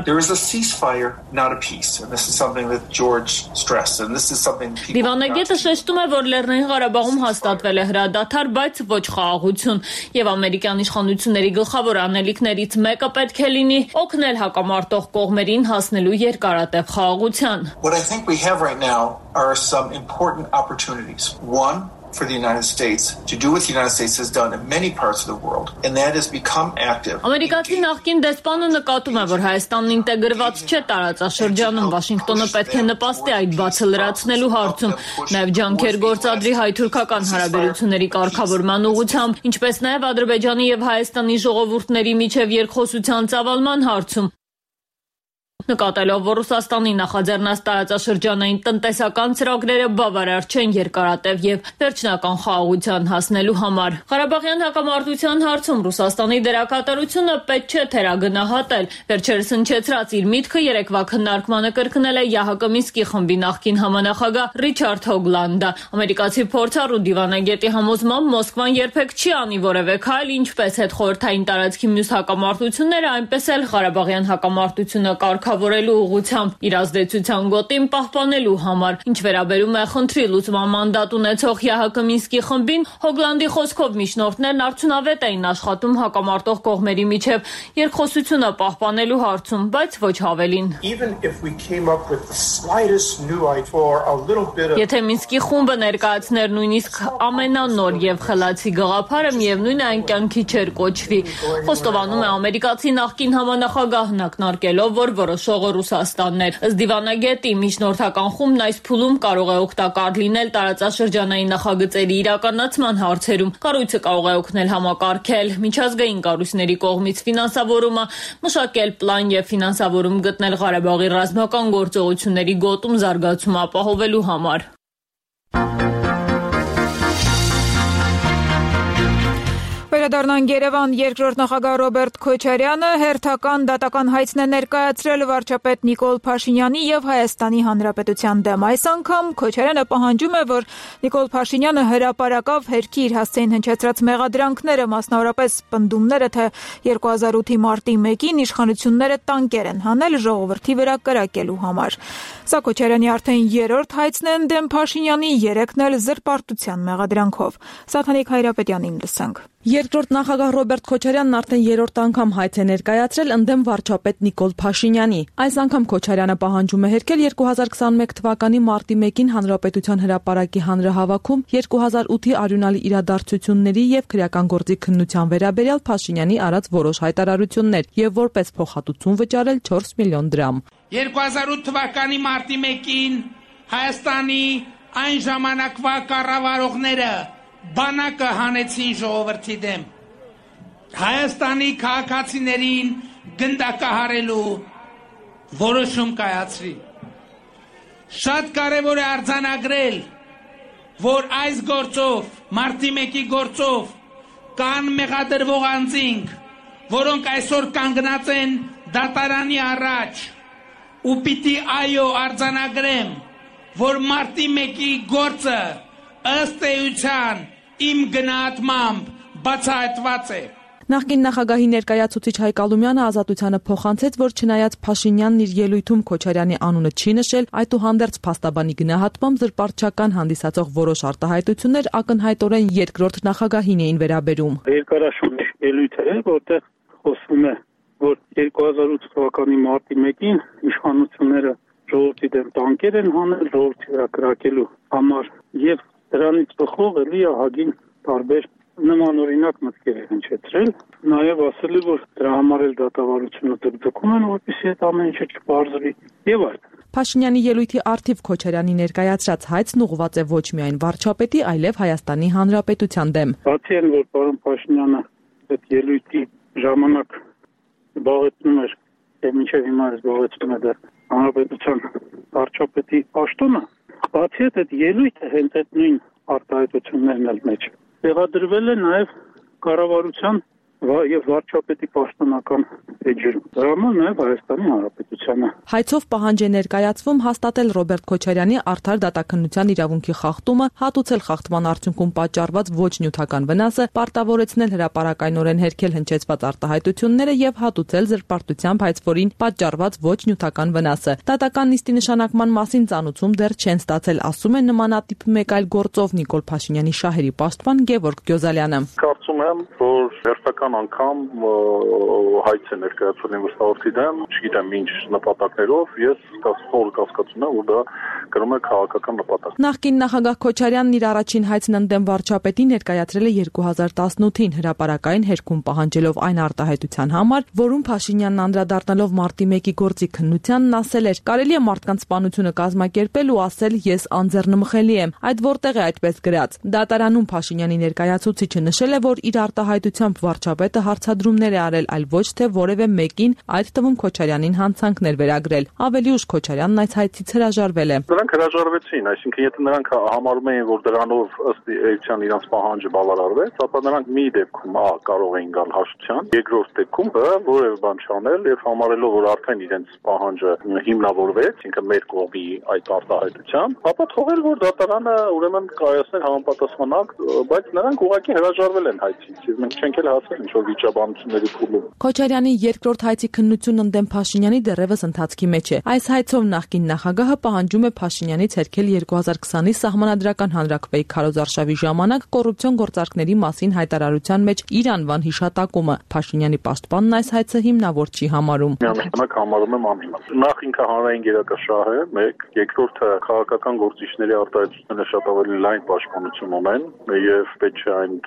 Դիվանագետը շեշտում է, որ Լեռնային Ղարաբաղում հաստատվել է հրադադար, բայց ոչ խաղաղություն, եւ ամերիկյան իշխանությունների գլխավոր անելիքներից մեկը պետք է լինի օգնել հակամարտող կողմերին հասնելու երկարատև խաղաղության։ What I think we have right now are some important opportunities. One, for the United States to do what the United States has done in many parts of the world, and that is become active. Ամերիկացի նախկին դեսպանը նկատում է, որ Հայաստանն ինտեգրված չէ տարածաշրջանում, Վաշինգտոնը պետք է նպաստի այդ բացը լրացնելու հարցում, նաև ջանքեր գործադրի հայ-թուրքական հարաբերությունների կարգավորման ուղղությամբ, ինչպես նաև Ադրբեջանի եւ Հայաստանի ժողովուրդների միջև երկխոսության ծավալման հարցում։ Նկատելով, որ Ռուսաստանի նախաձեռնած տարածաշրջանային տնտեսական ծրագրերը բավարար չեն երկարատև եւ վերջնական խաղաղության հասնելու համար։ Ղարաբաղյան հակամարտության հարցում Ռուսաստանի դերակատարությունը պետք չէ թերագնահատել։ Վերջերս հնչեցրած իր միտքը երեկվա քննարկմանը կրկնել է ՀՀԿ Մինսկի խմբի նախկին համանախագահ Ռիչարդ Հոգլանդը։ Ամերիկացի փորձառու դիվանագետի համոզմամբ Մոսկվան երբեք չի անի որևէ քայլ, ինչպես հետխորհրդային տարածքի մյուս հակամարտությունները, այնպես էլ Ղարաբաղյան հակամարտությունը կարգավորելու ուղղությամբ իր ազդեցության գոտին պահպանելու համար։ Ինչ վերաբերում է խնդրի լուծման մանդատ ունեցող ՀՀԿ Մինսկի խմբին, Հոգլանդի խոսքով միջնորդներն արդյունավետ էին աշխատում հակամարտող կողմերի միջև երկխոսությունը պահպանելու հարցում, բայց ոչ ավելին։ Եթե Մինսկի խումբը ներկայացներ նույնիսկ ամենանոր եւ խելացի գաղափարը, միևնույն է այն կյանքի չէր կոչվի։ Խոստովանում է ամերիկացի նախկին համանախագահն ակնարկելով, որ որոշողը Ռուսաստանն էր։ Ըստ դիվանագետի, միջնորդական խումբն այս փուլում կարող է օգտակար լինել տարածաշրջանային նախագծերի իրականացման հարցերում։ Կառույցը կարող է օգնել համակարգել միջազգային կառույցների կողմից ֆինանսավորումը, մշակել պլան եւ ֆինանսավորում գտնել Ղարաբաղի ռազմական գործողությունների գոտում զարգացում ապահովելու համար։ Վերադառնանք Երևան, երկրորդ նախագահ Ռոբերտ Քոչարյանը հերթական դատական հայցն է ներկայացրել վարչապետ Նիկոլ Փաշինյանի եւ Հայաստանի Հանրապետության դեմ։ Այս անգամ Քոչարյանը պահանջում է, որ Նիկոլ Փաշինյանը հրապարակավ հերքի իր հասցեին հնչեցրած մեղադրանքները, մասնավորապես պնդումները, թե 2008-ի մարտի 1-ին իշխանությունները տանկեր են հանել ժողովրդի վրա կրակելու համար։ Սա Քոչարյանի արդեն երրորդ հայցն է ընդդեմ Փաշինյանի, երեքն էլ զրպարտության մեղադրանքով։ Սաթանիկ Հայրապետյանին լսենք։ Երկրորդ նախագահ Ռոբերտ Քոչարյանն արդեն երրորդ անգամ հայց է ներկայացրել ընդդեմ վարչապետ Նիկոլ Փաշինյանի։ Այս անգամ Քոչարյանը պահանջում է հերքել 2021 թվականի մարտի 1-ին Հանրապետության հրապարակի հանրահավաքում 2008-ի արյունալի իրադարձությունների եւ քրեական գործի քննության վերաբերյալ Փաշինյանի արած որոշ հայտարարություններ եւ որպես փոխհատուցում վճարել 4 միլիոն դրամ։ 2008 թվականի մարտի 1-ին Հայաստանի այն ժամանակվա կառավարողները բանակը հանեցին ժողովրդի դեմ։ Հայաստանի քաղաքացիներին գնդակահարելու որոշում կայացրի։ Շատ կարևոր է արձանագրել, որ այս գործով, մարտի 1-ի գործով կան մեղադրվող անձինք, որոնք այսօր կանգնած են դատարանի առաջ, ու պիտի այո արձանագրեմ, որ մարտի 1-ի գործը ըստ էության իմ գնահատմամբ բացահայտված է։ Նախկին նախագահի ներկայացուցիչ Հայկ Ալումյանը Ազատությանը փոխանցեց, որ չնայած Փաշինյանն իր ելույթում Քոչարյանի անունը չի նշել, այդուհանդերձ փաստաբանի գնահատմամբ զրպարտչական հանդիսացող որոշ արտահայտություններ ակնհայտորեն երկրորդ նախագահին էին վերաբերում։ Երկարաշունչ ելույթ է, որտեղ խոսվում է, որ 2008 թվականի մարտի 1-ին իշխանությունները ժողովրդի դեմ տանկեր են հանել ժողովրդի վրա կրակելու համար եւ դրանից բխող էլի ահագին տարբեր նմանօրինակ մտքեր են հնչեցրել, նաև ասել է, որ դրա համար էլ դատավարությունը դրդկում են, որպեսզի այդ ամեն ինչը չբարձրի եւ այլն։ Փաշինյանի ելույթի արդիվ Քոչարյանի ներկայացրած հայցն ուղղված է ոչ միայն վարչապետի, այլև Հայաստանի Հանրապետության դեմ։ Բացի այն, որ պարոն Փաշինյանը այդ ելույթի ժամանակ զբաղեցնում էր, եւ մինչեւ հիմա զբաղեցնում է դա Հանրապետության վարչապետի պաշտոնը, բացի այդ ելույթը հենց այդ նույն արտահայտություններն էլ մեջ տեղադրվել է նաև կառավարության եւ վարչապետի պաշտոնական էջերում։ Դրա համար նաև Հայաստանի Հանրապետությանը։ Հայցով պահանջ է ներկայացվում հաստատել Ռոբերտ Քոչարյանի արդար դատաքննության իրավունքի խախտումը, հատուցել խախտման արդյունքում պատճառված ոչ նյութական վնասը, պարտավորեցնել հրապարակայնորեն հերքել հնչեցված արտահայտությունները եւ հատուցել զրպարտությամբ հայցվորին պատճառված ոչ նյութական վնասը։ Դատական նիստի նշանակման մասին ծանուցում դեռ չեն ստացել, ասում է նմանատիպ մեկ այլ գործով Նիկոլ Փաշինյանի շահերի պաշտպան Գևորգ Գյոզալյանը։ Կարծում եմ, որ հերթական հերթական անգամ հայց է ներկայացնում վստահորդի դեմ, չգիտեմ ինչ նպատակներով, ես խոր կասկածում եմ, որ դա կրում է քաղաքական նպատակ։ Նախկին նախագահ Քոչարյանն իր առաջին հայցն ընդդեմ վարչապետին ներկայացրել է 2018-ին հրապարակային հերքում պահանջելով այն արտահայտության համար, որում Փաշինյանն անդրադառնալով մարտի 1-ի գործի քննությանն ասել էր. «Կարելի է մարդկանց սպանությունը կազմակերպել ու ասել ես անձեռնմխելի եմ»։ Այդ որտեղ է այդպես գրած։ Դատարանում Փաշինյանի ներկայացուցիչը նշել է, որ իր արտահայտությամբ վարչապետը հարցադրումներ է արել, այլ ոչ թե որևէ մեկին, այդ թվում Քոչարյանին հանցանքներ վերագրել։ Ավելի ուշ Քոչարյանն այս հայցից հրաժարվել է։ Նրանք հրաժարվեցին, այսինքն եթե նրանք համարում էին, որ դրանով ըստ էության իրանց պահանջը բավարարվեց, ապա նրանք մի դեպքում կարող էին գալ հաշտության, երկրորդ դեպքում որևէ բան չանել եւ համարելով, որ արդեն իրենց պահանջը հիմնավորվեց, ինքը մեր կողմի այդ արտահայտությամբ, ապա թողել, որ դատարանը ուրեմն կայացներ համապատասխանակ, բայց նրանք ուղղակի հրաժարվել են հայցից, եւ մենք չենք էլ հասել ինչ-որ վիճաբանությունների փուլում։ Քոչարյանի երկրորդ հայցի քննությունն ընդդեմ Փաշինյանի դեռևս ընթացքի մեջ է։ Այս հայցով նախկին նախագահը պահանջում է Փաշինյանից հերքել 2020-ի սահմանադրական հանրաքվեի քարոզարշավի ժամանակ կոռուպցիոն գործարքների մասին հայտարարության մեջ իր անվան հիշատակումը։ Փաշինյանի պաշտպանն այս հայցը հիմնավոր չի համարում։ Միանշանակ համարում եմ անհիմն։ Նախ ինքը հանրային գերակաշահ է, մեկ, երկրորդը քաղաքական գործիչների արտահայտությունները շատ ավելի լայն պաշտպանություն ունեն եւ պետք է այն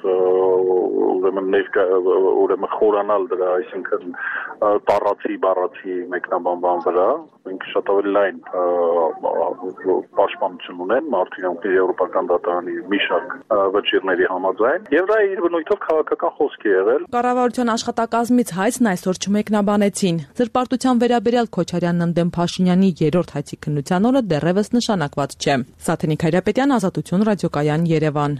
ուրեմն խորանալ դրա, այսինքն բառացի մեկնաբանման վրա, ինքը շատ ավելի լայն պաշտպանություն ունեն մարդու եվրոպական դատարանի մի շարք վճիռների համաձայն եւ դա իր բնույթով քաղաքական խոսք է եղել։ Կառավարության աշխատակազմից հայցն այսօր չմեկնաբանեցին։ Զրպարտության վերաբերյալ Քոչարյանն ընդդեմ Փաշինյանի երրորդ հայցի քննության օրը դեռևս նշանակված չէ։ Սաթենիկ Հայրապետյան, Ազատություն, Ռադիոկայան, Երևան։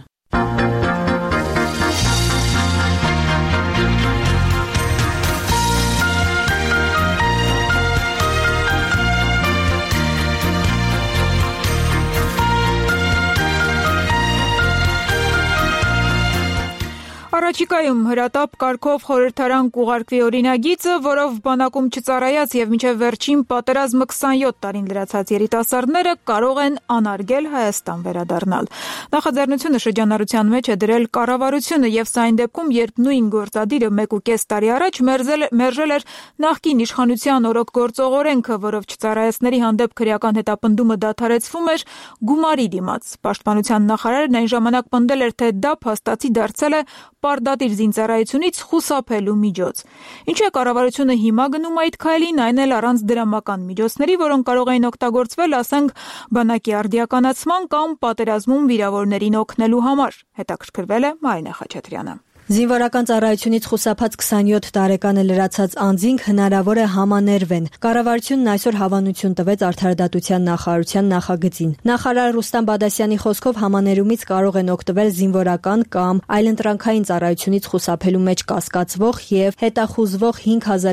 Առաջիկայում հրատապ կարգով խորհրդարան կուղարկվի օրինագիծը, որով բանակում չծառայած եւ մինչեւ վերջին պատերազմը 27 տարին լրացած երիտասարդները կարող են անարգել Հայաստան վերադառնալ։ Նախաձեռնությունը շրջանառության մեջ է դրել կառավարությունը եւ սա այն դեպքում, երբ նույն գործադիրը 1.5 տարի առաջ մերժել էր նախկին իշխանության օրոք գործող օրենքը, որով չծառայածների հանդեպ քրեական հետապնդումը դադարեցվում էր գումարի դիմաց։ Պաշտպանության նախարարն այն ժամանակ պնդել էր, թե դա փաստացի դարձել է պարտադիր զինծառայությունից խուսափելու միջոց։ Ինչու է կառավարությունը հիմա գնում այդ քայլին, այն էլ առանց դրամական միջոցների, որոնք կարող էին օգտագործվել, ասենք, բանակի արդիականացման կամ պատերազմում վիրավորներին օգնելու համար։ Հետաքրքրվել է Մարինա Խաչատրյանը։ Զինվորական ծառայությունից խուսափած 27 տարեկանը լրացած անձինք հնարավոր է համաներվեն։ Կառավարությունն այսօր հավանություն տվեց Արդարադատության նախարարության նախագծին։ Նախարար Ռուստամ Բադասյանի խոսքով համաներումից կարող են օգտվել զինվորական կամ այլընտրանքային ծառայությունից խուսափելու մեջ կասկածվող եւ հետախուզվող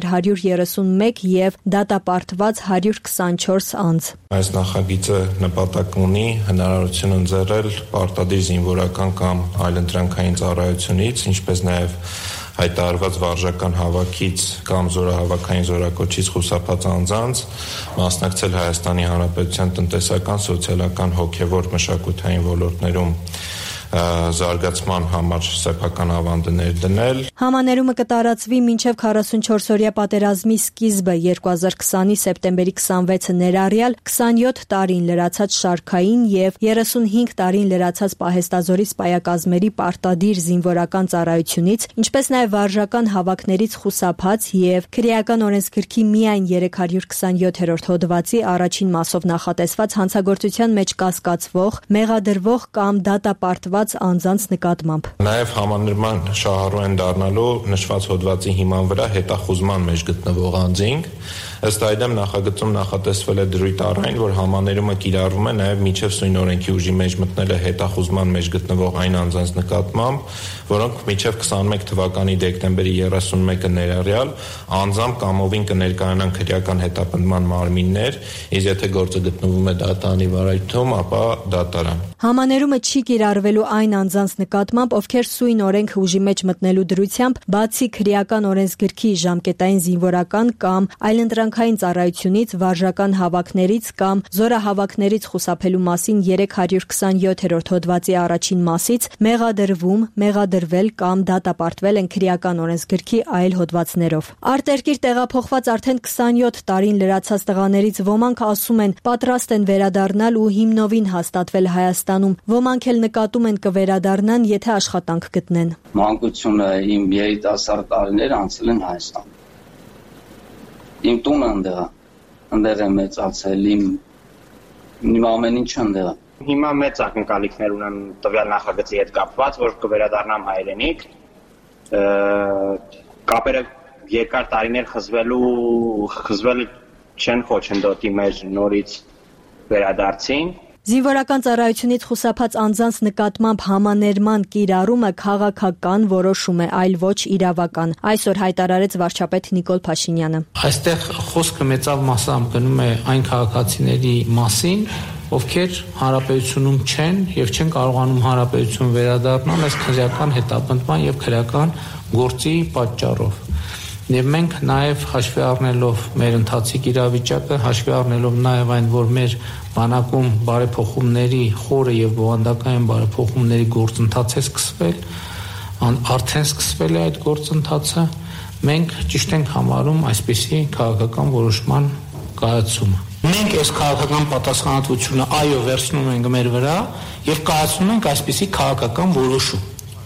5131 եւ դատապարտված 124 անձ։ Այս նախագիծը նպատակ ունի հնարավորություն ընձեռել պարտադիր զինվորական կամ այլընտրանքային ծառայությունից, ինչպես նաև հայտարարված վարժական հավաքից կամ զորահավաքային զորակոչից խուսափած անձանց մասնակցել Հայաստանի Հանրապետության տնտեսական, սոցիալական, հոգևոր, մշակութային ոլորտներում զարգացման համար սեփական ավանդներ դնել։ Համաներումը կտարածվի մինչև 44-օրյա պատերազմի սկիզբը 2020-ի սեպտեմբերի 26-ը ներառյալ 27 տարին լրացած շարքային եւ 35 տարին լրացած պահեստազորի սպայակազմերի պարտադիր զինվորական ծառայությունից, ինչպես նաև վարժական հավաքներից խուսափած եւ քրեական օրենսգրքի միայն 327-րդ հոդվածի առաջին մասով նախատեսված հանցագործության մեջ կասկածվող, մեղադրվող կամ դատապարտված անձանց նկատմամբ։ Նաև համաներման շահառու են դառնալու նշված հոդվածի հիման վրա հետախուզման մեջ գտնվող անձինք, ըստ այդմ նախագծում նախատեսվել է դրույթ առայն, որ համաներումը կիրառվում է նաև միջև սույն օրենքի ուժի մեջ մտնել է հետախուզման մեջ գտնվող այն անձանց նկատմամբ, որոնք միջև 21 թվականի դեկտեմբերի 31-ը ներառյալ անձամբ կամովին կներկայանան քրեական հետապնդման մարմիններ, իսկ եթե գործը գտնվում է դատարանի վարայթում, ապա դատարան։ Համաներումը չի կիրառվելու այն անձանց նկատմամբ, ովքեր սույն օրենք ուժի մեջ մտնելու դրությամբ բացի քրեական օրենսգրքի ժամկետային զինվորական կամ այլընտրանքային ծառայությունից, վարժական հավաքներից կամ զորահավաքներից խուսափելու մասին 327-րդ հոդվածի առաջին մասից մեղադրվում, մեղադրվել կամ դատապարտվել են քրեական օրենսգրքի այլ հոդվածներով։ Արտերկիր տեղափոխված արդեն 27 տարին լրացած տղաներից ոմանք ասում են պատրաստ են վերադառնալ ու հիմնովին հաստատվել Հայաստանում, ոմանք էլ նկատում են կվերադառնան, եթե աշխատանք գտնեն։ Մանկությունը իմ երիտասարդ տարիներ անցել են Հայաստան։ Իմ տունը ընդեղ եմ մեծացել, իմ ամեն ինչ ընդեղ։ Հիմա մեծ ակնկալիքներ ունեմ տվյալ նախագծի հետ կապված, որ կվերադառնամ հայրենիք։ Կապերը երկար տարիներ խզվել չեն խոչընդոտի մեր նորից վերադարձին։ Զինվորական ծառայությունից խուսափած անձանց նկատմամբ համաներման կիրառումը քաղաքական որոշում է, այլ ոչ իրավական, այսօր հայտարարեց վարչապետ Նիկոլ Փաշինյանը։ Այստեղ խոսքը մեծավ մասամբ գնում է այն քաղաքացիների մասին, ովքեր հանրապետությունում չեն եւ չեն կարողանում հանրապետություն վերադառնալ այս քրեական հետապնդման եւ քրեական գործի պատճառով։ Եվ մենք նաև հաշվի առնելով մեր ընթացիկ իրավիճակը, հաշվի առնելով նաև այն, որ մեր բանակում բարեփոխումների խորը եւ բովանդակային բարեփոխումների գործընթաց է սկսվել, արդեն սկսվել է այդ գործընթացը, մենք ճիշտ ենք համարում այսպիսի քաղաքական որոշման կայացումը։ Մենք այս քաղաքական պատասխանատվությունը այո վերցնում ենք մեր վրա եւ կայացնում ենք այսպիսի քաղաքական որոշում։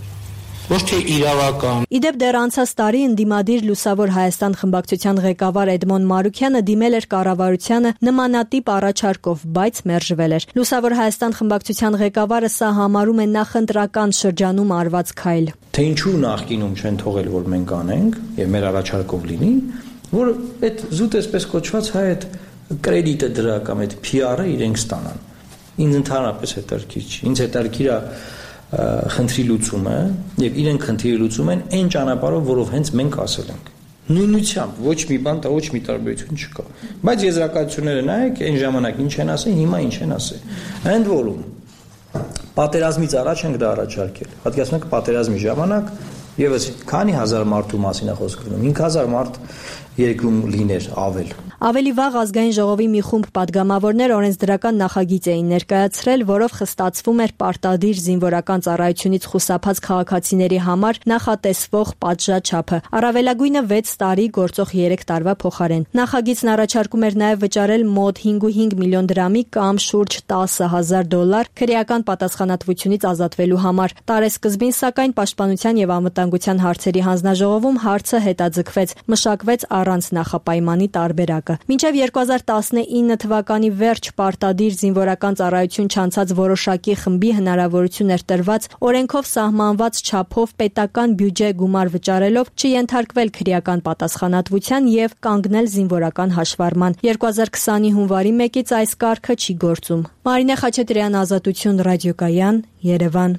Ոչ թե իրավական։ Իդեպ դեռ անցած տարի ընդդիմադիր Լուսավոր Հայաստան խմբակցության ղեկավար Էդմոն Մարուքյանը դիմել էր կառավարությանը նմանատիպ առաջարկով, բայց մերժվել էր։ Լուսավոր Հայաստան խմբակցության ղեկավարը սա համարում է նախընտրական շրջանում արված քայլ։ Թե ինչու նախկինում չեն թողել, որ մենք անենք եւ մեր առաջարկով լինի, որ այդ զուտ այսպես կոչված հայ այդ կրեդիտը դրա կամ այդ PR-ը իրենք ստանան։ Ինձ ընդհանրապես հետաքրքիր չի։ Ինձ հետաքրքիր է խնդրի լուծումը եւ իրենք խնդրի լուծում են այն ճանապարհով, որով հենց մենք ասել ենք։ Նույնությամբ ոչ մի բան, ոչ մի տարբերություն չկա։ Բայց եզրակացությունները նայեք, այն ժամանակ ինչ են ասել, հիմա ինչ են ասել։ Ընդ որում պատերազմից առաջ ենք դա առաջարկել։ Պատկերացնում եք պատերազմի ժամանակ եւս քանի հազար մարդու մասին է խոսքը գնում։ 5000 մարդ երկրում լիներ ավել։ Ավելի վաղ ազգային ժողովի մի խումբ падգամավորներ օրենսդրական նախագիծ էին ներկայացրել, որով խստացվում էր պարտադիր զինվորական ծառայությունից խուսափած քաղաքացիների համար նախատեսվող պատժաչափը, առավելագույնը 6 տարի գործող 3 տարվա փոխարեն։ Նախագիծն առաջարկում էր նաև վճարել մոտ 5.5 միլիոն դրամի կամ շուրջ $10,000 քրեական պատասխանատվությունից ազատվելու համար։ Տարեսկզբին, սակայն, Պաշտպանության եւ անվտանգության հարցերի հանձնաժողովում հարցը հետաձգվեց, մշակվեց առանց նախապայմանի տարբերակը։ Մինչև 2019 թվականի վերջ պարտադիր զինվորական ծառայություն չանցած որոշակի խմբի հնարավորություն էր տրված օրենքով սահմանված չափով պետական բյուջե գումար վճարելով չենթարկվել քրեական պատասխանատվության եւ կանգնել զինվորական հաշվառման։ 2020-ի հունվարի 1-ից այս կարգը չի գործում։ Մարինե Խաչատրյան, Ազատություն, Ռադիոկայան, Երևան։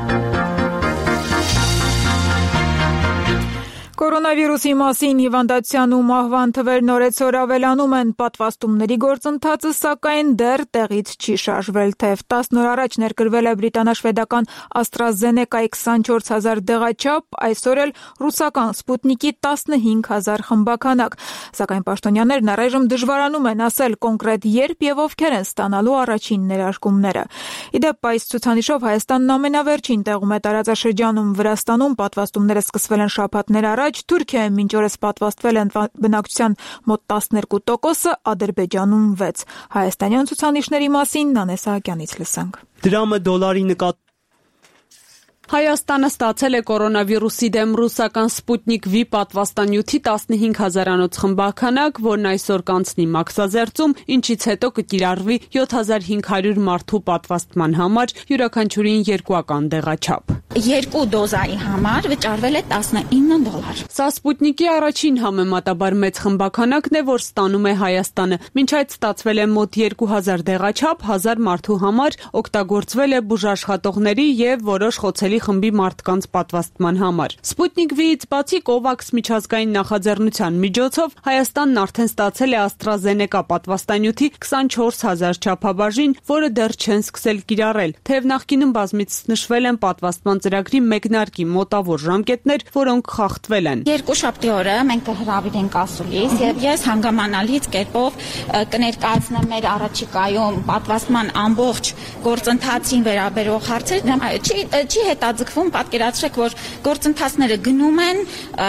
Կորոնավիրուսի մասին հիվանդության ու մահվան թվերն օրեցօր ավելանում են, պատվաստումների գործընթացը սակայն դեռ տեղից չի շարժվել, թեև 10 օր առաջ ներկրվել է բրիտանա-շվեդական AstraZeneca-ի 24,000 դեղաչափ, այսօր էլ ռուսական Սպուտնիկի 15,000 խմբականակ, սակայն պաշտոնյաներն առայժմ դժվարանում են ասել կոնկրետ երբ եւ ովքեր են ստանալու առաջին ներարկումները։ Իդեպ այս ցուցանիշով Հայաստանն ամենավերջին տեղում է տարածաշրջանում, Վրաստանում պատվաստումները սկսվել են շաբաթներ առաջ, Թուրքիայում մինչ օրս պատվաստվել են բնակչության մոտ 12%, Ադրբեջանում 6%։ Հայաստանյան ցուցանիշների մասին Նանե Սահակյանից լսանք։ Դրամը դոլարի Հայաստանը ստացել է կորոնավիրուսի դեմ ռուսական Սպուտնիկ V պատվաստանյութի 15,000-անոց խմբականակ, որն այսօր կանցնի մաքսազերծում, ինչից հետո կկիրառվի 7500 մարդու պատվաստման համար յուրաքանչյուրին 2 դեղաչափ։ 2 դոզայի համար վճարվել է $19։ Սա Սպուտնիկի առաջին համեմատաբար մեծ խմբաքանակն է, որ ստանում է Հայաստանը։ Մինչ այդ ստացվել է մոտ 2000 դեղաչափ, 1000 մարդու համար, օգտագործվել է բուժաշխատողների եւ որոշ խոցելի խմբի մարդկանց պատվաստման համար։ Սպուտնիկ V-ից բացի COVAX միջազգային նախաձեռնության միջոցով Հայաստանն արդեն ստացել է AstraZeneca պատվաստանյութի 24000 չափաբաժին, որը դեռ չեն սկսել կիրառել, թեև նախկինում բազմիցս նշվել են պատվաստման ծրագրի մեկնարկի մոտավոր ժամկետներ, որոնք խախտվել են։ Երկուշաբթի օրը մենք կհրավիրենք ասուլիս եւ ես հանգամանալից կերպով կներկայացնեմ մեր առաջիկայում պատվաստման ամբողջ գործընթացին վերաբերող հարցեր։ Չի հետաձգվում, պատկերացրեք, որ գործընթացները գնում են,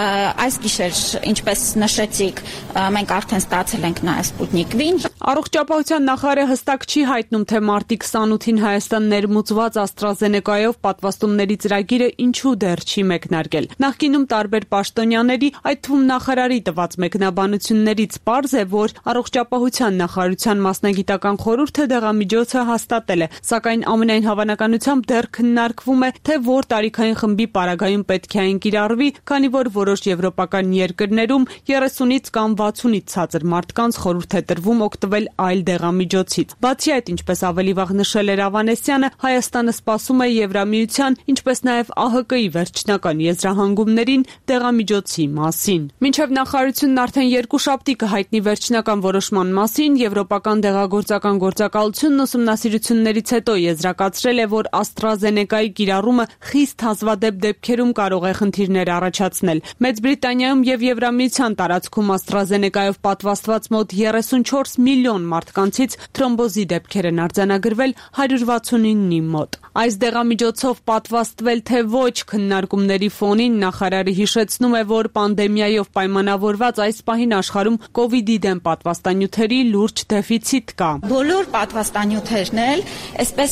այս գիշեր, ինչպես նշեցիք, մենք արդեն ստացել ենք նաեւ Sputnik V-ն։ Առողջապահության նախարարը հստակ չի հայտնում, թե մարտի 28-ին Հայաստան ներմուծված AstraZeneca-ով պատվաստումների ծրագիրը ինչու դեռ չի մեկնարկել։ Նախկինում տարբեր պաշտոնյաների, այդ թվում նախարարի տված մեկնաբանություններից պարզ է, որ առողջապահության նախարարության մասնագիտական խորհուրդը դեղամիջոցը հաստատել է, սակայն ամենայն հավանականությամբ դեռ քննարկվում է, թե որ տարիքային խմբի պարագայում պետք է այն կիրառվի, քանի որ որոշ եվրոպական երկրներում 30-ից կամ 60-ից ցածր մարդկանց խորհուրդ է տրվում օգտվել այլ դեղամիջոցից։ Բացի այդ, ինչպես ավելի վաղ նշել էր Ավանեսյանը, Հայաստանը սպասում է Եվրամիության, ինչպես նաև ԱՀԿ-ի վերջնական եզրահանգումներին դեղամիջոցի մասին։ Մինչև նախարարությունն արդեն երկուշաբթի կհայտնի վերջնական որոշման մասին, Եվրոպական դեղագործական գործակալությունն ուսումնասիրություններից հետո եզրակացրել է, որ AstraZeneca-ի կիրառումը խիստ հազվադեպ դեպքերում կարող է խնդիրներ առաջացնել։ Մեծ Բրիտանիայում եւ Եվրամիության տարածքում AstraZeneca-ով պատվաստված մոտ 34 միլիոն մարդկանցից թրոմբոզի դեպքեր են արձանագրվել 169-ի մոտ։ Այս դեղամիջոցով պատվաստվել թե ոչ քննարկումների ֆոնին նախարարը հիշեցնում է, որ պանդեմիայով պայմանավորված այս պահին աշխարհում COVID-ի դեմ պատվաստանյութերի լուրջ դեֆիցիտ կա։ Բոլոր պատվաստանյութերն էլ այսպես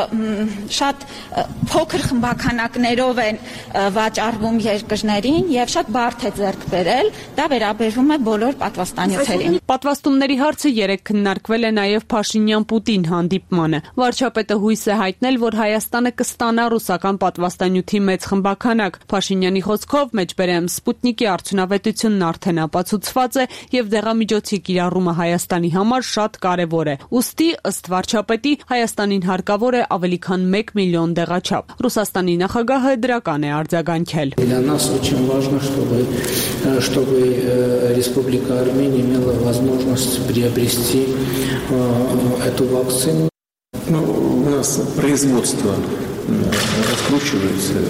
շատ փոքր խմբականակներով են վաճառվում երկրներին եւ շատ բարդ է ձեռք բերել, դա վերաբերվում է բոլոր պատվաստանյութերին։ Պատվաստումների հարցը երեք քննարկվել է նաև Փաշինյան-Պուտին հանդիպմանը։ Վարչապետը հույս է հայտնել, որ Հայաստանը կստանա ռուսական պատվաստանյութի մեծ խմբականակ։ Փաշինյանի խոսքով մեջբերեմ Սպուտնիկի արդյունավետությունն արդեն ապացուցված է եւ դեղամիջոցի կիրառումը Հայաստանի համար շատ կարեւոր է։ Ուստի, ըստ վարչապետի, Հայաստանին հարկավոր է ավելի քան 1 միլիոն դեղաչափ։ Ռուսաստանի նախագահը դրական է արձագանքել։ Для нас очень важно, чтобы Республика Армения имела возможность приобрести эту вакцину. У нас производство раскручивается,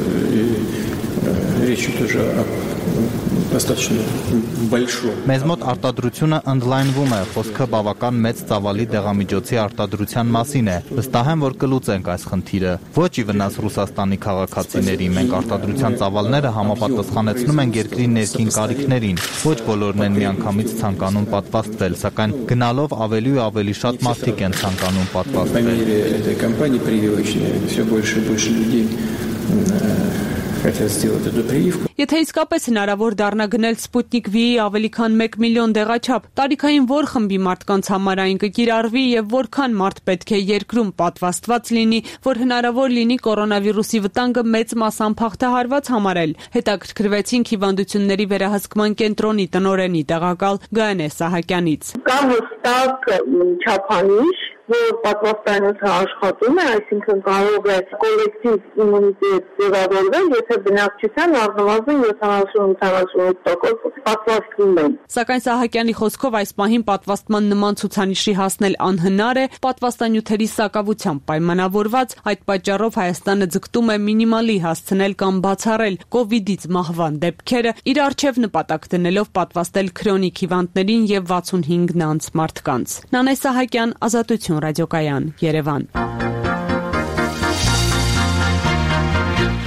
и речь идет уже о достаточно большом. Մեզ մոտ արտադրությունը ընդլայնվում է, խոսքը բավական մեծ ծավալի դեղամիջոցի արտադրության մասին է։ Վստահ եմ, որ կլուծենք այս խնդիրը։ Ոչ ի վնաս Ռուսաստանի քաղաքացիների, մենք արտադրության ծավալները համապատասխանեցնում ենք երկրի ներքին կարիքներին։ Ոչ բոլորն են միանգամից ցանկանում պատվաստվել, սակայն գնալով ավելի ու ավելի շատ մարդիկ են ցանկանում պատվաստվել։ Եթե իսկապես հնարավոր դառնա գնել Sputnik V-ի ավելի քան 1 միլիոն դեղաչափ, տարիքային որ խմբի մարդկանց համար այն կկիրառվի եւ որքան մարդ պետք է երկրում պատվաստված լինի, որ հնարավոր լինի կորոնավիրուսի վտանգը մեծ մասամբ հաղթահարված համարել։ Հետաքրքրվեցինք հիվանդությունների վերահսկման կենտրոնի տնօրենի տեղակալ Գայանե Սահակյանից։ Կա հստակ չափանիշ, որ պատվաստանյութը աշխատում է, այսինքն կարող է կոլեկտիվ իմունիտետ ձևավորվել, եթե բնակչության առնվազն 70-88% պատվաստվում են։ Սակայն Սահակյանի խոսքով այս պահին պատվաստման նման ցուցանիշի հասնել անհնար է, պատվաստանյութերի սակավությամբ պայմանավորված, այդ պատճառով Հայաստանը ձգտում է մինիմալի հասցնել կամ բացառել COVID-ից մահվան դեպքերը, իր առջև նպատակ դնելով պատվաստել քրոնիկ հիվանդներին եւ 65 անց մարդկանց։ Նանե Սահակյան, Ազատություն ռադիոկայան, Երևան։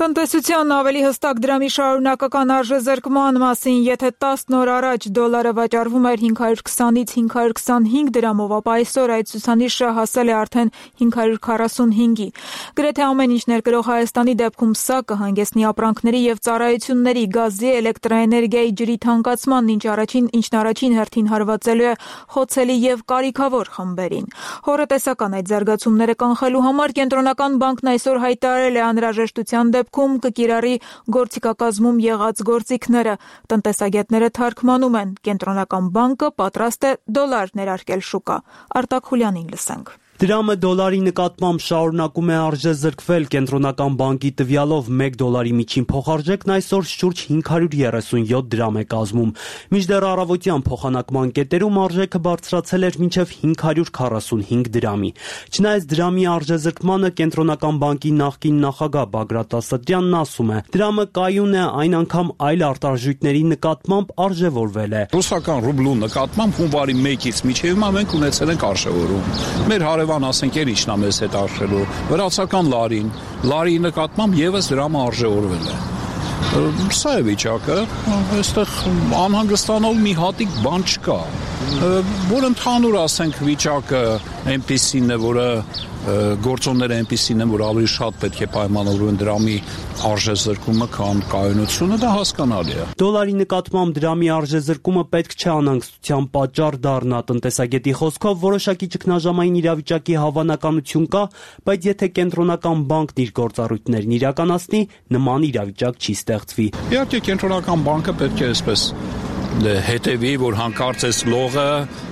Տնտեսության ավելի հստակ դրամի շարունակական արժեզրկման մասին, եթե 10 օր առաջ դոլարը վաճառվում էր 520-ից 525 դրամով, ապա այսօր այդ ցուցանիշը հասել է արդեն 545-ի։ Գրեթե ամեն ինչ ներկրող Հայաստանի դեպքում սա կհանգեցնի ապրանքների եւ ծառայությունների, գազի, էլեկտրաէներգիայի, ջրի թանկացման, ինչն առաջին հերթին հարվածելու է խոցելի եւ կարիքավոր խմբերին։ Հորատեսական այդ զարգացումները կանխելու համար Կենտրոնական բանկն այսօր հայտարարել է անհրաժեշտության դեպքում կկիրառի գործիքակազմում եղած գործիքները։ Տնտեսագետները թարգմանում են. Կենտրոնական բանկը պատրաստ է դոլար ներարկել շուկա։ Արտակ Խուլյանին լսենք։ Դրամը դոլարի նկատմամբ շարունակում է արժեզրկվել Կենտրոնական բանկի տվյալով 1 դոլարի միջին փոխարժեքն այսօր շուրջ 537 դրամ է կազմում։ Մինչդեռ առավոտյան փոխանակման կետերում արժեքը բարձրացել էր մինչև 545 դրամի։ Չնայած դրամի արժեզրկմանը Կենտրոնական բանկի նախկին նախագահ Բագրատ Ասատրյանն ասում է. դրամը կայուն է, այն անգամ այլ արտարժույթների նկատմամբ արժևորվել է։ Ռուսական ռուբլու նկատմամբ հունվարի 1-ից մինչև հիմա մենք ունեցել ենք արժևորում։ Մեր ասենք ինչն է մեզ հետ արժելու, վրացական լարի նկատմամբ եւս դրամը արժևորվել է։ Սա է վիճակը, այստեղ անհանգստանալ մի հատիկ բան չկա, որ ընդհանուր ասենք վիճակը այնպիսին է, որը գործոնները այնպիսին են, որ ավելի շատ պետք է պայմանավորվեն դրամի արժեզրկումը, քան կայունությունը, դա հասկանալի է։ Դոլարի նկատմամբ դրամի արժեզրկումը պետք չէ անհանգստության պատճառ դառնա։ Տնտեսագետի խոսքով որոշակի ճգնաժամային իրավիճակի հավանականություն կա, բայց եթե Կենտրոնական բանկն իր գործառույթներն իրականացնի, նման իրավիճակ չի ստեղծվի։ Իհարկե Կենտրոնական բանկը պետք է այսպես հետևի, որ հանկարծ այս լողը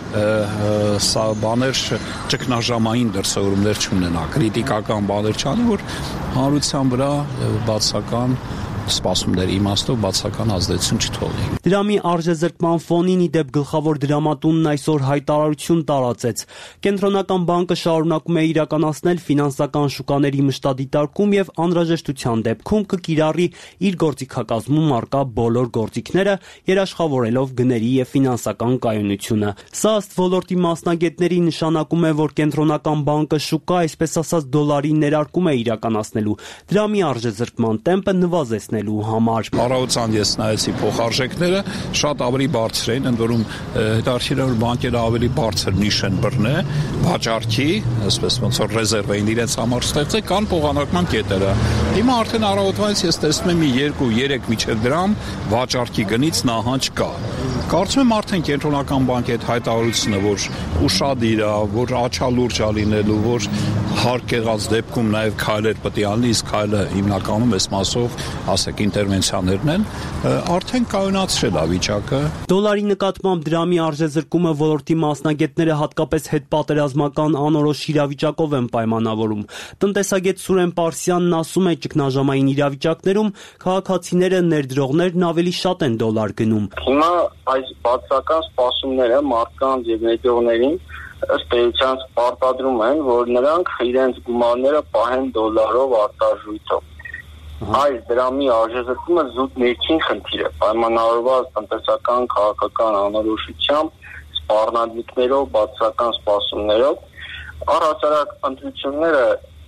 սա բաներ ճգնաժամային դրսևորումներ չունենա, քրիտիկական բաներ չանի, որ հանրության վրա բացական սպասումների իմաստով բացական ազդեցություն չթողնի։ Դրամի արժեզրկման ֆոնին ի դեպ գլխավոր դրամատունն այսօր հայտարարություն տարածեց։ Կենտրոնական բանկը շարունակում է իրականացնել ֆինանսական շուկաների մշտադիտարկում եւ անհրաժեշտության դեպքում կկիրառի իր գործիքակազմում առկա բոլոր գործիքները, երաշխավորելով գների եւ ֆինանսական կայունությունը։ Սա ըստ ոլորտի մասնագետների նշանակում է, որ Կենտրոնական բանկը շուկա, այսպես ասած, դոլարի ներարկում է իրականացնելու։ Դրամի արժեզրկման տեմպը նվազեցնելու համար։ Առավոտյան ես նայեցի փոխարժեքները, շատ ավելի բարձր էին, ընդ որում հետարքիրը որ բանկերը ավելի բարձր նիշ են բռնե, վաճառքի, այսպես ոնց որ ռեզերվ էին իրենց համար ստեղծել, կան փոխանակման կետերը։ Հիմա արդեն առավոտվանից ես տեսնում եմ մի 2-3 միջև դրամ վաճառքի գնից նահանջ կա։ Կարծում եմ արդեն Կենտրոնական բանկի այդ հայտարարությունը, որ ուշադիր է, որ աչալուրջ է լինելու, որ հարկ եղած դեպքում նաև քայլեր պետք է անի, իսկ քայլը հիմնականում այս մասով, ասեք, ինտերվենցիաներն են, արդեն կայունացրել է վիճակը։ Դոլարի նկատմամբ դրամի արժեզրկումը ոլորտի մասնագետները հատկապես հետպատերազմական անորոշ իրավիճակով են պայմանավորում։ Տնտեսագետ Սուրեն Պարսյանն ասում է, ճգնաժամային իրավիճակներում քաղաքացիները, ներդրողներն ավելի շատ են դոլար գնում։ Հիմա այս բացական սպասումները մարդկանց եւ ներդրողներին ըստ էության պարտադրում են, որ նրանք իրենց գումարները պահեն դոլարով արտարժույթով։ Այս դրամի արժեզրկումը զուտ ներքին խնդիր է, պայմանավորված տնտեսական, քաղաքական անորոշությամբ, սպառնալիքներով, բացական սպասումներով։ Առհասարակ ընտրությունները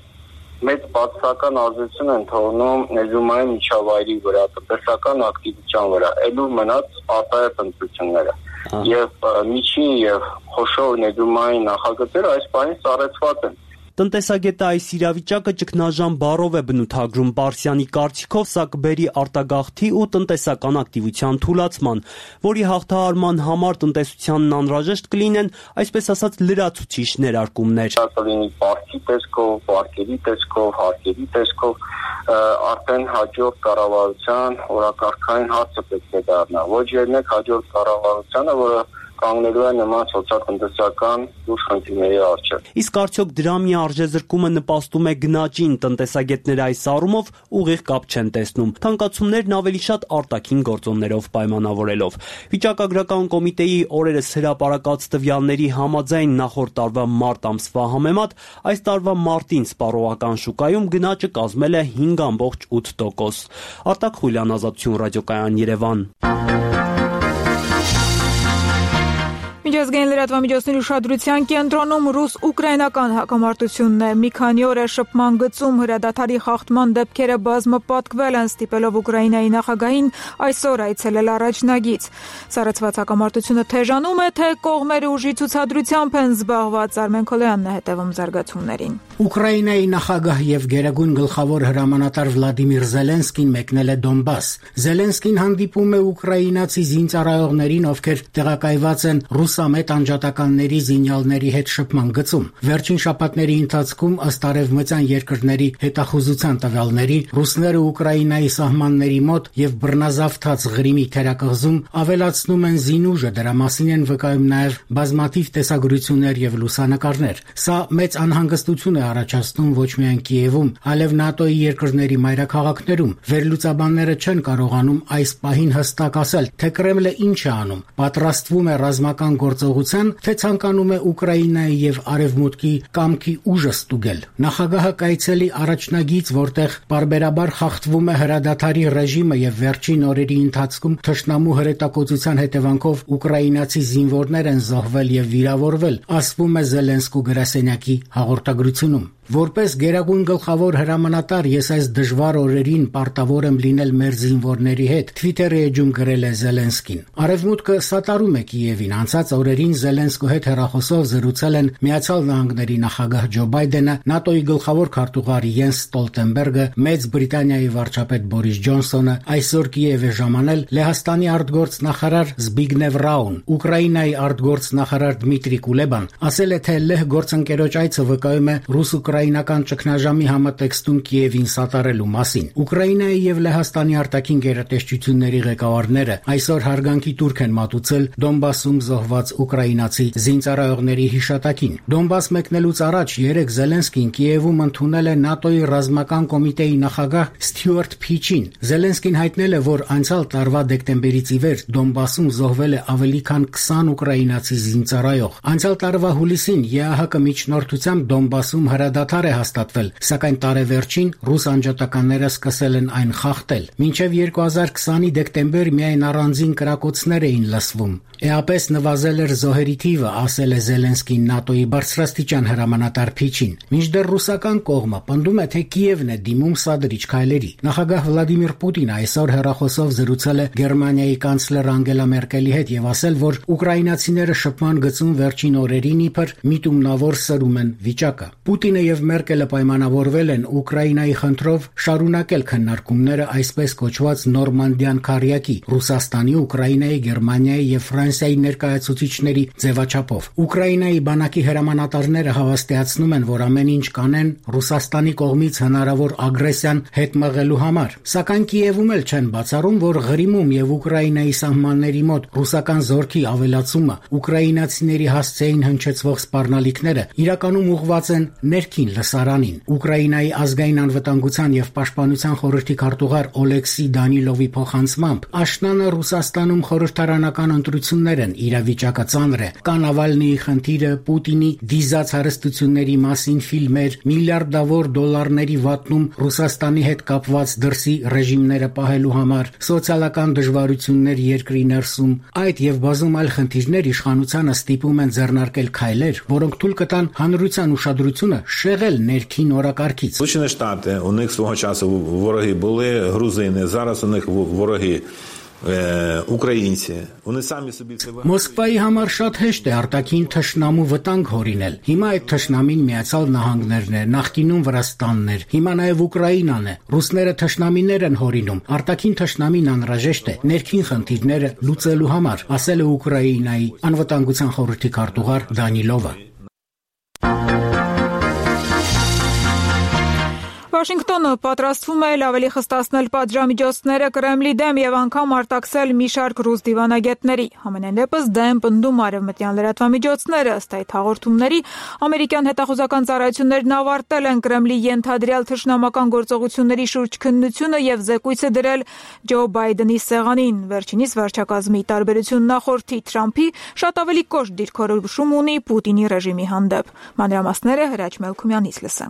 մեծ բացական ազդեցություն են թողնում ներդրումային միջավայրի վրա, տնտեսական ակտիվության վրա, այլու մնաց արտահայտ ընտրությունները։ Եվ միջին եւ խոշոր ներդրումային նախագծերը այս բանից սառեցված են։ Տնտեսագետը այս իրավիճակը ճգնաժամ բառով է բնութագրում։ Պարսյանի կարծիքով սա կբերի արտագաղթի ու տնտեսական ակտիվության թուլացման, որի հաղթահարման համար տնտեսությանն անհրաժեշտ կլինեն, այսպես ասած, լրացուցիչ ներարկումներ։ Կլինի պարտքի տեսքով, պարկերի տեսքով, հարկերի տեսքով, արդեն հաջորդ կառավարության օրակարգային հարցը պետք է դառնա։ Ոչ ելնեք հաջորդ կառավարությանը, որը կանգնելու է նման սոցիալ-տնտեսական լուրջ խնդիրների առջև։ Իսկ արդյոք դրամի արժեզրկումը նպաստում է գնաճին? Տնտեսագետները այս առումով ուղիղ կապ չեն տեսնում, թանկացումներն ավելի շատ արտաքին գործոններով պայմանավորելով։ Վիճակագրական կոմիտեի օրերս հրապարակած տվյալների համաձայն նախորդ տարվա մարտ ամսվա համեմատ այս տարվա մարտին սպառողական շուկայում գնաճը կազմել է 5.8%։ Արտակ Խուլյան, Ազատություն ռադիոկայան, Երևան։ Միջազգային լրատվամիջոցների ուշադրության կենտրոնում ռուս-ուկրաինական հակամարտությունն է։ Մի քանի օր է շփման գծում հրադադարի խախտման դեպքերը բազմապատկվել են, ստիպելով Ուկրաինայի նախագահին այսօր այցելել առաջնագիծ։ Սառեցված հակամարտությունը թեժանում է, թե կողմերը ուժի ցուցադրությամբ են զբաղված։ Արմեն Քոլոյանն է հետևում զարգացումներին։ Ուկրաինայի նախագահ եւ գերագույն գլխավոր հրամանատար Վլադիմիր Զելենսկին մեկնել է Դոնբաս։ Զելենսկին հանդիպում է ուկրաինացի զինծառայողներին, ովքեր տեղակայված են ռուսամետ անջատականների զինյալների հետ շփման գծում։ Վերջին շաբաթների ընթացքում ըստ արևմտյան երկրների հետախուզության տվյալների ռուսները Ուկրաինայի սահմանների մոտ եւ բռնազավթած Ղրիմի թերակղզում ավելացնում են զինուժը, դրա մասին են վկայում նաեւ բազմաթիվ տեսագրություններ եւ լուսանկարներ։ Սա մեծ անհանգստություն է առաջացնում ոչ միայն Կիևում, այլև ՆԱՏՕ-ի երկրների մայրաքաղաքներում։ Վերլուծաբանները չեն կարողանում այս պահին հստակ ասել, թե Կրեմլը ինչ է անում, պատրաստվում է ռազմական գործողության, թե ցանկանում է Ուկրաինայի եւ Արևմուտքի կամքի ուժը ստուգել։ Նախագահը կայցելի առաջնագիծ, որտեղ պարբերաբար խախտվում է հրադադարի ռեժիմը եւ վերջին օրերի ընթացքում թշնամու հրետակոծության հետևանքով ուկրաինացի զինվորներ են զոհվել եւ վիրավորվել, ասվում է Զելենսկու գրասենյակի հաղորդագրությունում։ Որպես գերագույն գլխավոր հրամանատար ես այս դժվար օրերին պարտավոր եմ լինել մեր զինվորների հետ, Twitter-ի էջում գրել է Զելենսկին։ Արևմուտքը սատարում է Կիևին։ Անցած օրերին Զելենսկու հետ հեռախոսով զրուցել են Միացյալ Նահանգների նախագահ Ջո Բայդենը, ՆԱՏՕ-ի գլխավոր քարտուղար Յենս Ստոլտենբերգը, Մեծ Բրիտանիայի վարչապետ Բորիս Ջոնսոնը, այսօր Կիև է ժամանել Լեհաստանի արտգործնախարար Զբիգնև Ռաուն։ Ուկրաինայի արտգործնախարար Դմիտրի Կուլեբան ասել է, թե Լեհ գործընկերոջ այցը վկայում է ռուս-ուկրաինական ճգնաժամի համատեքստում Կիևին սատարելու մասին։ Ուկրաինայի եւ Լեհաստանի արտաքին գերատեսչությունների ղեկավարները այսօր հարգանքի տուրք են մատուցել Դոնբասում զոհված ուկրաինացի զինծառայողների հիշատակին։ Դոնբաս մեկնելուց առաջ երեկ Զելենսկին Կիևում ընդունել է ՆԱՏՕ-ի ռազմական կոմիտեի նախագահ Սթյուարտ Փիչին։ Զելենսկին հայտնել է, որ անցյալ տարվա դեկտեմբերից ի վեր Դոնբասում զոհվել է ավելի քան 20 ուկրաինացի զինծառայող։ Անցյալ տարվա հուլիսին ԵԱՀԿ միջնորդությամբ Դոնբասում հրադադար է հաստատվել, սակայն տարեվերջին ռուս անջատականները սկսել են այն խախտել։ Մինչև 2020-ի դեկտեմբեր միայն առանձին կրակոցներ էին լսվում։ Էապես նվազել էր զոհերի թիվը, ասել է Զելենսկին ՆԱՏՕ-ի բարձրաստիճան հրամանատար Փիչին։ Մինչդեռ ռուսական կողմը պնդում է, թե Կիևն է դիմում սադրիչ քայլերի։ Նախագահ Վլադիմիր Պուտինը այսօր հեռախոսով զրուցել է Գերմանիայի կանցլեր Անգելա Մերկելի հետ եւ ասել, որ ուկրաինացիները շփման գծում վերջին օրերին իբր միտումնավոր սրում են վիճակը։ Պուտինը եւ Մերկելը պայմանավորվել են Ուկրաինայի խնդրով շարունակել քննարկումները այսպես կոչված Նորմանդյան քարյակի Ռուսաստանի, Ուկրաինայի, Գերմանիայի եւ Ֆրանսիայի ներկայացուցիչների ձևաչափով։ Ուկրաինայի բանակի հրամանատարները հավաստիացնում են, որ ամեն ինչ կանեն Ռուսաստանի կողմից հնարավոր ագրեսիան հետ մղելու համար։ Սակայն Կիևում էլ չեն բացառում, որ Ղրիմում եւ Ուկրաինայի սահմանների մոտ ռուսական զորքի ավելացումը, ուկրաինացիների հասցեին հնչեցվող սպառնալիքները իրականում ուղղված են ներքին լսարանին։ Ուկրաինայի ազգային անվտանգության եւ պաշտպանության խորհրդի քարտուղար Օլեքսի Դանիլովի փոխանցմամբ աշնանը Ռուսաստանում խորհրդարանական ընտրություններ են, իրավիճակը ծանր է։ Կա Նավալնիի խնդիրը, Պուտինի դիզած հարստությունների մասին ֆիլմեր, միլիարդավոր դոլարների վատնում Ռուսաստանի հետ կապված դրսի ռեժիմները պահելու համար, սոցիալական դժվարություններ երկրի ներսում, այդ եւ բազում այլ խնդիրներ իշխանությանը ստիպում են ձեռնարկել քայլեր, որոնք թույլ կտան հանրության ուշադրությունը շեղել ներքին օրակարգից։ Сполучені Штати, у них свого часу вороги були грузини, зараз у них вороги Ուկրաինցի։ Մոսկվայի համար շատ հեշտ է արտաքին թշնամու վտանգ հորինել։ Հիմա այդ թշնամին Միացյալ Նահանգներն է, նախկինում Վրաստանն էր, հիմա նաև Ուկրաինան է։ Ռուսները թշնամիներ են հորինում։ Արտաքին թշնամին անհրաժեշտ է ներքին խնդիրները լուծելու համար, ասել է Ուկրաինայի անվտանգության խորհրդի քարտուղար Դանիլովը։ Վաշինգտոնը պատրաստվում է ավելի խստացնել պատժամիջոցները Կրեմլի դեմ եւ անգամ արտաքսել մի շարք ռուս դիվանագետների։ Համենայն դեպս դա են պնդում արևմտյան լրատվամիջոցները։ Ըստ այդ հաղորդումների, ամերիկյան հետախուզական ծառայություններն ավարտել են Կրեմլի ենթադրյալ թշնամական գործողությունների շուրջ քննությունը եւ զեկույցը դրել Ջո Բայդենի սեղանին։ Վերջինիս վարչակազմի տարբերություն նախորդի Թրամփի շատ ավելի կոշտ դիրքորոշում ունի Պուտինի ռեժիմի հանդեպ։ Մանրամասները Հրաչ Մելքումյանից լսենք։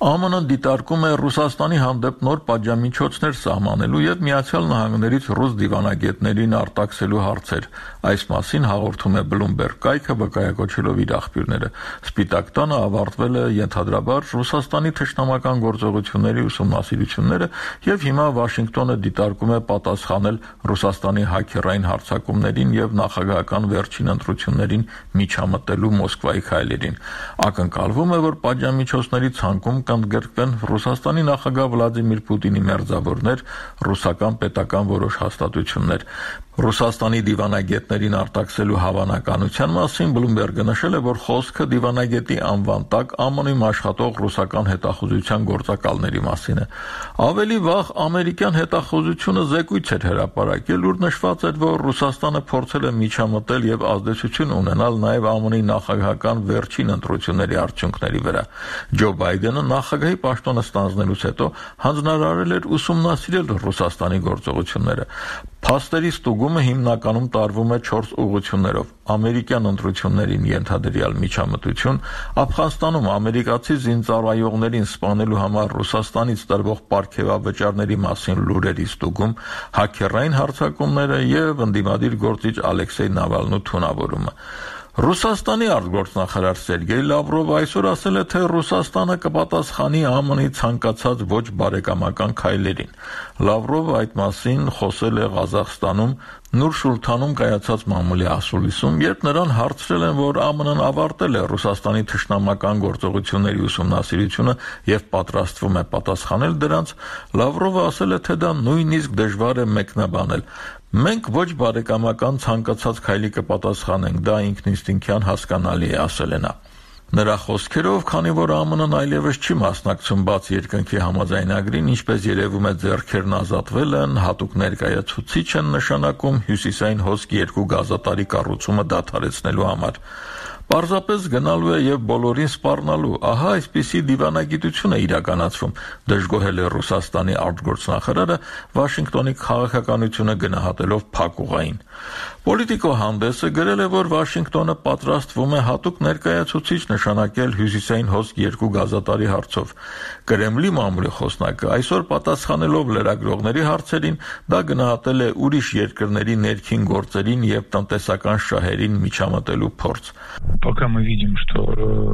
ԱՄՆ-ը դիտարկում է Ռուսաստանի հանդեպ նոր պատժամիջոցներ սահմանելու եւ Միացյալ Նահանգներից ռուս դիվանագետներին արտաքսելու հարցեր։ Այս մասին հաղորդում է Bloomberg կայքը վկայակոչելով իր աղբյուրները։ Սպիտակ տանը ավարտվել է ենթադրաբար Ռուսաստանի թշնամական գործողությունների ուսումնասիրությունները եւ հիմա Վաշինգտոնը դիտարկում է պատասխանել Ռուսաստանի հաքերային հարձակումներին եւ նախագահական վերջին ընտրություններին միջամտելու Մոսկվայի քայլերին։ Ակնկալվում է, որ պատժամիջոցների ցանկում կընդգրկվեն Ռուսաստանի նախագահ Վլադիմիր Պուտինի մերձավորներ, ռուսական պետական որոշ հաստատություններ։ Ռուսաստանի դիվանագետներին արտաքսելու հավանականության մասին Bloomberg-ը նշել է, որ խոսքը դիվանագետի անվան տակ ԱՄՆ-ում աշխատող ռուսական հետախուզության գործակալների մասին է։ Ավելի վաղ ամերիկյան հետախուզությունը զեկույց էր հրապարակել, ուր նշված էր, որ Ռուսաստանը փորձել է միջամտել եւ ազդեցություն ունենալ նաեւ ԱՄՆ-ի նախագահական վերջին ընտրությունների արդյունքների վրա։ Ջո Բայդենը նախագահի պաշտոնը ստանձնելուց հետո հանձնարարել էր ուսումնասիրել Ռուսաստանի գործողությունները։ Փաստերի ստուգումը հիմնականում տարվում է 4 ուղղություններով. ամերիկյան ընտրություններին ենթադրյալ միջամտություն, Աֆղանստանում ամերիկացի զինծառայողներին սպանելու համար Ռուսաստանից տրվող պարգևավճարների մասին լուրերի ստուգում, հաքերային հարձակումները եւ ընդդիմադիր գործիչ Ալեքսեյ Նավալնու թունավորումը։ Ռուսաստանի արտգործնախարար Սերգեյ Լավրովը այսօր ասել է, թե Ռուսաստանը կպատասխանի ԱՄՆ-ի ցանկացած ոչ բարեկամական քայլերին։ Լավրովը այդ մասին խոսել է Ղազախստանում Նուր-Սուլթանում կայացած մամուլի ասուլիսում, երբ նրան հարցրել են, որ ԱՄՆ-ն ավարտել է Ռուսաստանի թշնամական գործողությունների ուսումնասիրությունը եւ պատրաստվում է պատասխանել դրանց, Լավրովը ասել է, թե դա նույնիսկ դժվար է մեկնաբանել։ Մենք ոչ բարեկամական ցանկացած քայլի կպատասխանենք, դա ինքնինստինքյան հասկանալի է, ասել է նա։ Նրա խոսքերով, քանի որ ԱՄՆ-ն այլևս չի մասնակցում բաց երկնքի համաձայնագրին, ինչպես երևում է ձեռքերն ազատվել են, հատուկ ներկայացուցիչ են նշանակում Հյուսիսային հոսք 2 գազատարի կառուցումը դադարեցնելու համար։ Պարզապես գնալու է եւ բոլորին սպառնալու։ Ահա այսպիսի դիվանագիտություն է իրականացվում, դժգոհել է Ռուսաստանի արտգործնախարարը Վաշինգտոնի քաղաքականությունը գնահատելով փակուղային։ Պոլիտիկո հանդեսը գրել է, որ Վաշինգտոնը պատրաստվում է հատուկ ներկայացուցիչ նշանակել Հյուսիսային հոսք 2 գազատարի հարցով։ Կրեմլի մամուլի խոսնակը այսօր պատասխանելով լրագրողների հարցերին, դա գնահատել է ուրիշ երկրների ներքին գործերին եւ տնտեսական շահերին միջամտելու փորձ։ Пока мы видим, что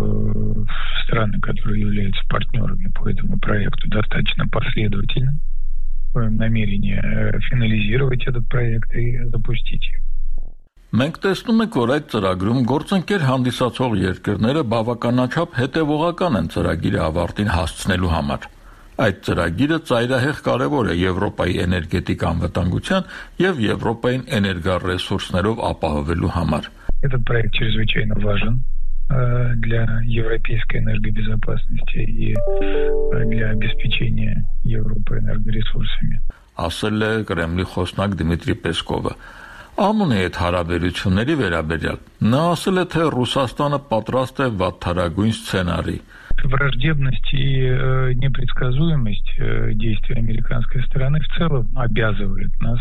страны, которые являются партнерами по этому проекту, достаточно последовательны в намерении финализировать этот проект и запустить его. Մենք տեսնում ենք, որ այդ ծրագրում գործընկեր հանդիսացող երկրները բավականաչափ հետևողական են ծրագիրը ավարտին հասցնելու համար։ Այդ ծրագիրը ծայրահեղ կարևոր է Եվրոպայի էներգետիկ անվտանգության եւ Եվրոպային էներգառեսուրսներով ապահովելու համար։ Этот проект чрезвычайно важен для европейской энергобезопасности и для обеспечения Европы энергоресурсами. Ասել է Կրեմլի խոսնակ Դմիտրի Պեսկովը։ ԱՄՆ-ի հետ հարաբերությունների վերաբերյալ նա ասել է, թե Ռուսաստանը պատրաստ է վատթարագույն սցենարի։ Враждебность и непредсказуемость действий американской стороны в целом обязывает нас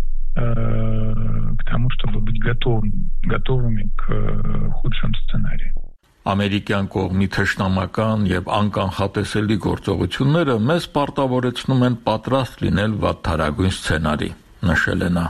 к тому, чтобы быть готовыми к худшим сценариям. Ամերիկյան կողմի թշնամական եւ անկանխատեսելի գործողությունները մեզ պարտավորեցնում են պատրաստ լինել վատթարագույն սցենարի, նշել է նա։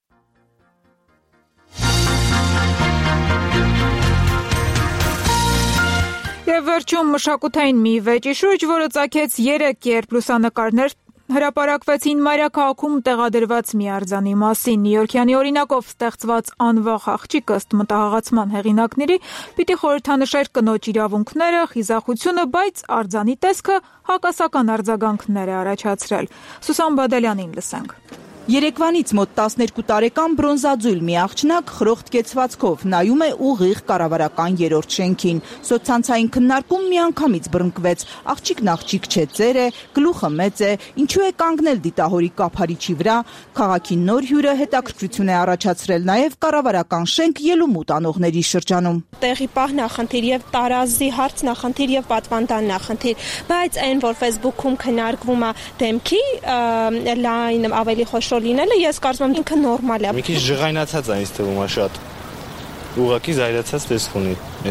Եվ վերջում մշակութային մի վեճի շուրջ, որը ծագեց 3 երբ լուսանկարներ հրապարակվեցին մայրաքաղաքում տեղադրված մի արձանի մասին։ Նյույորքյանի օրինակով ստեղծված անվախ աղջիկը ըստ մտահղացման հեղինակների պիտի խորհրդանշեր կնոջ իրավունքները, խիզախությունը, բայց արձանի տեսքը հակասական արձագանքներ է առաջացրել։ Սուսան Բադալյանին լսենք։ Երեկվանից մոտ 12 տարեկան բրոնզաձույլ մի աղջնակ խրոխտ կեցվածքով նայում է ուղիղ կառավարական երրորդ շենքին։ Սոցցանցային քննարկում միանգամից բռնկվեց։ Աղջիկն աղջիկ չէ, ծեր է, գլուխը մեծ է, ինչու է կանգնել դիտահորի կափարիչի վրա։ Քաղաքի նոր հյուրը հետաքրքրություն է առաջացրել նաև կառավարական շենք ելումուտ անողների շրջանում։ Տեղի պահ նախնդիր եւ տարազի հարց նախնդիր եւ պատվանդան նախնդիր, բայց այն որ Facebook-ում քննարկվում է դեմքի լայն ավելի խոշոր լինելը, ես կարծում եմ ինքը նորմալ է։ Մի քիչ ժղայնացած է ինձ թվում է շատ։ Ուղղակի զայրացած տեսք ունի, դա։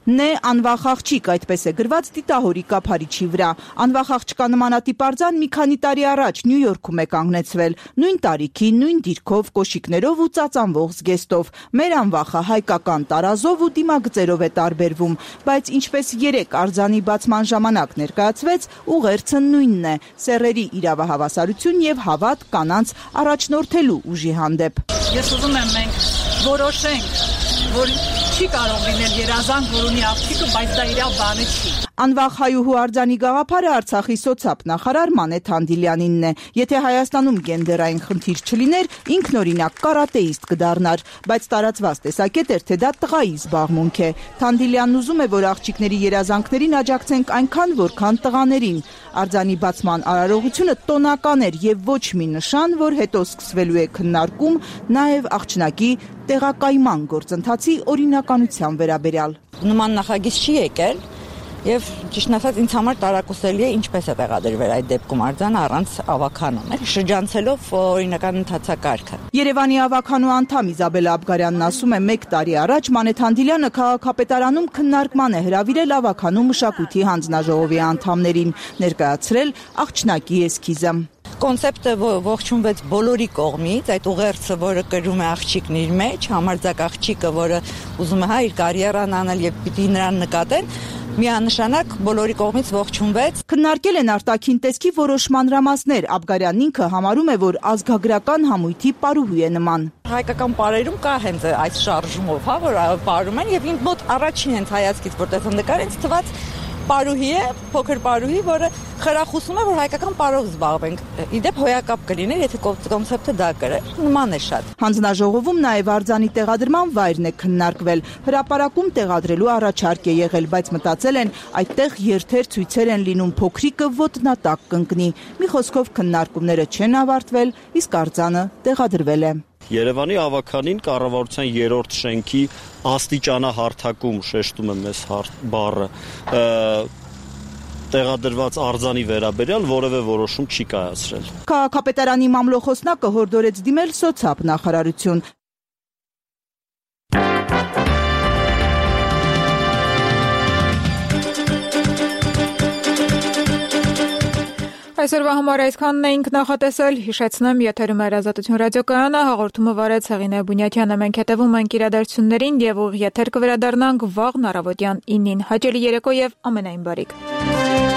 Նե անվախ աղջիկ, այդպես է գրված դիտահորի կափարիչի վրա։ Անվախ աղջկա նմանատիպ արձան մի քանի տարի առաջ Նյու Յորքում է կանգնեցվել։ Նույն տարիքի, նույն դիրքով, կոշիկներով ու ծածանվող զգեստով։ Մեր անվախը հայկական տարազով ու դիմագծերով է տարբերվում, բայց ինչպես երեք արձանի բացման ժամանակ ներկայացվեց, ուղերձը նույնն է՝ սեռերի իրավահավասարություն եւ հավատ կանանց առաջնորդելու ուժի հանդեպ։ Ես ուզում եմ մենք որոշենք, որ չի կարող լինել երազանք, որ ունի աղջիկը, բայց դա իր բանը չի։ Անվախ հայուհու արձանի գաղափարը Արցախի սոցապ նախարար Մանեթ Հանդիլյանինն է։ Եթե Հայաստանում գենդերային խնդիր չլիներ, ինքնօրինակ կարատեիստ կդառնար, բայց տարածված տեսակետ էր, թե դա տղայի զբաղմունք է։ Հանդիլյանն ուզում է, որ աղջիկների երազանքներին աջակցենք այնքան, որքան տղաներին։ Արձանի բացման արարողությունը տոնական էր եւ ոչ մի նշան, որ հետո սկսվելու է քննարկում նաեւ աղջնակի տեղակայման գործընթացի օրինականության վերաբերյալ։ Նման նախագիծ չի եկել եւ ճիշտ ասած ինձ համար տարակուսելի է ինչպես է տեղադրվել այդ դեպքում արձանը առանց ավականում, շրջանցելով օրինական ընթացակարգը։ Երևանի ավականու անդամ Իզաբելա Աբգարյանն ասում է 1 տարի առաջ Մանեթ Հանդիլյանը քաղաքապետարանում քննարկման է հրավիրել ավականու մշակույթի հանձնաժողովի անդամներին, ներկայացրել աղջնակի էսքիզը։ Կոնցեպտը ողջունվեց բոլորի կողմից, այդ ուղերձը, որը կրում է աղջիկն իր մեջ, համարձակ աղջիկը, որը ուզում է իր կարիերան անել եւ պիտի նրան նկատեն, միանշանակ բոլորի կողմից ողջունվեց։ Քննարկել են արտաքին տեսքի որոշ մանրամասներ։ Աբգարյանն ինքը համարում է, որ ազգագրական համույթի պարուհի է նման։ Հայկական պարերում կա հենց այս շարժումով, որ պարում են եւ ինձ մոտ առաջին հենց հայացքից որտեղ նկարել ինձ թվաց պարուհի է, փոքր պարուհի, որը խրախուսում է, որ հայկական պարով զբաղվենք։ Իդեպ հոյակապ կլիներ, եթե կոնցեպտը դա կրեր, նման է շատ։ Հանձնաժողովում նաև արձանի տեղադրման վայրն է քննարկվել։ Հրապարակում տեղադրելու առաջարկ է եղել, բայց մտածել են, այդտեղ երթեր ցույցեր են լինում, փոքրիկը ոտնատակ կընկնի։ Մի խոսքով քննարկումները չեն ավարտվել, իսկ արձանը տեղադրվել է։ Երևանի ավականին կառավարության 3-րդ շենքի աստիճանահարթակում, շեշտում եմ ես բառը, տեղադրված արձանի վերաբերյալ որևէ որոշում չի կայացրել։ Քաղաքապետարանի մամլոխոսնակը հորդորեց դիմել սոցապ նախարարություն։ Այսօրվա համար այսքանն էինք նախատեսել, հիշեցնեմ, եթերում էր Ազատություն ռադիոկայանը, հաղորդումը վարեց Հեղինե Բունյաթյանը, մենք հետևում ենք իրադարձություններին եւ ուղիղ եթեր կվերադառնանք վաղ առավոտյան 9-ին։ Հաճելի երեկո եւ ամենայն բարիք։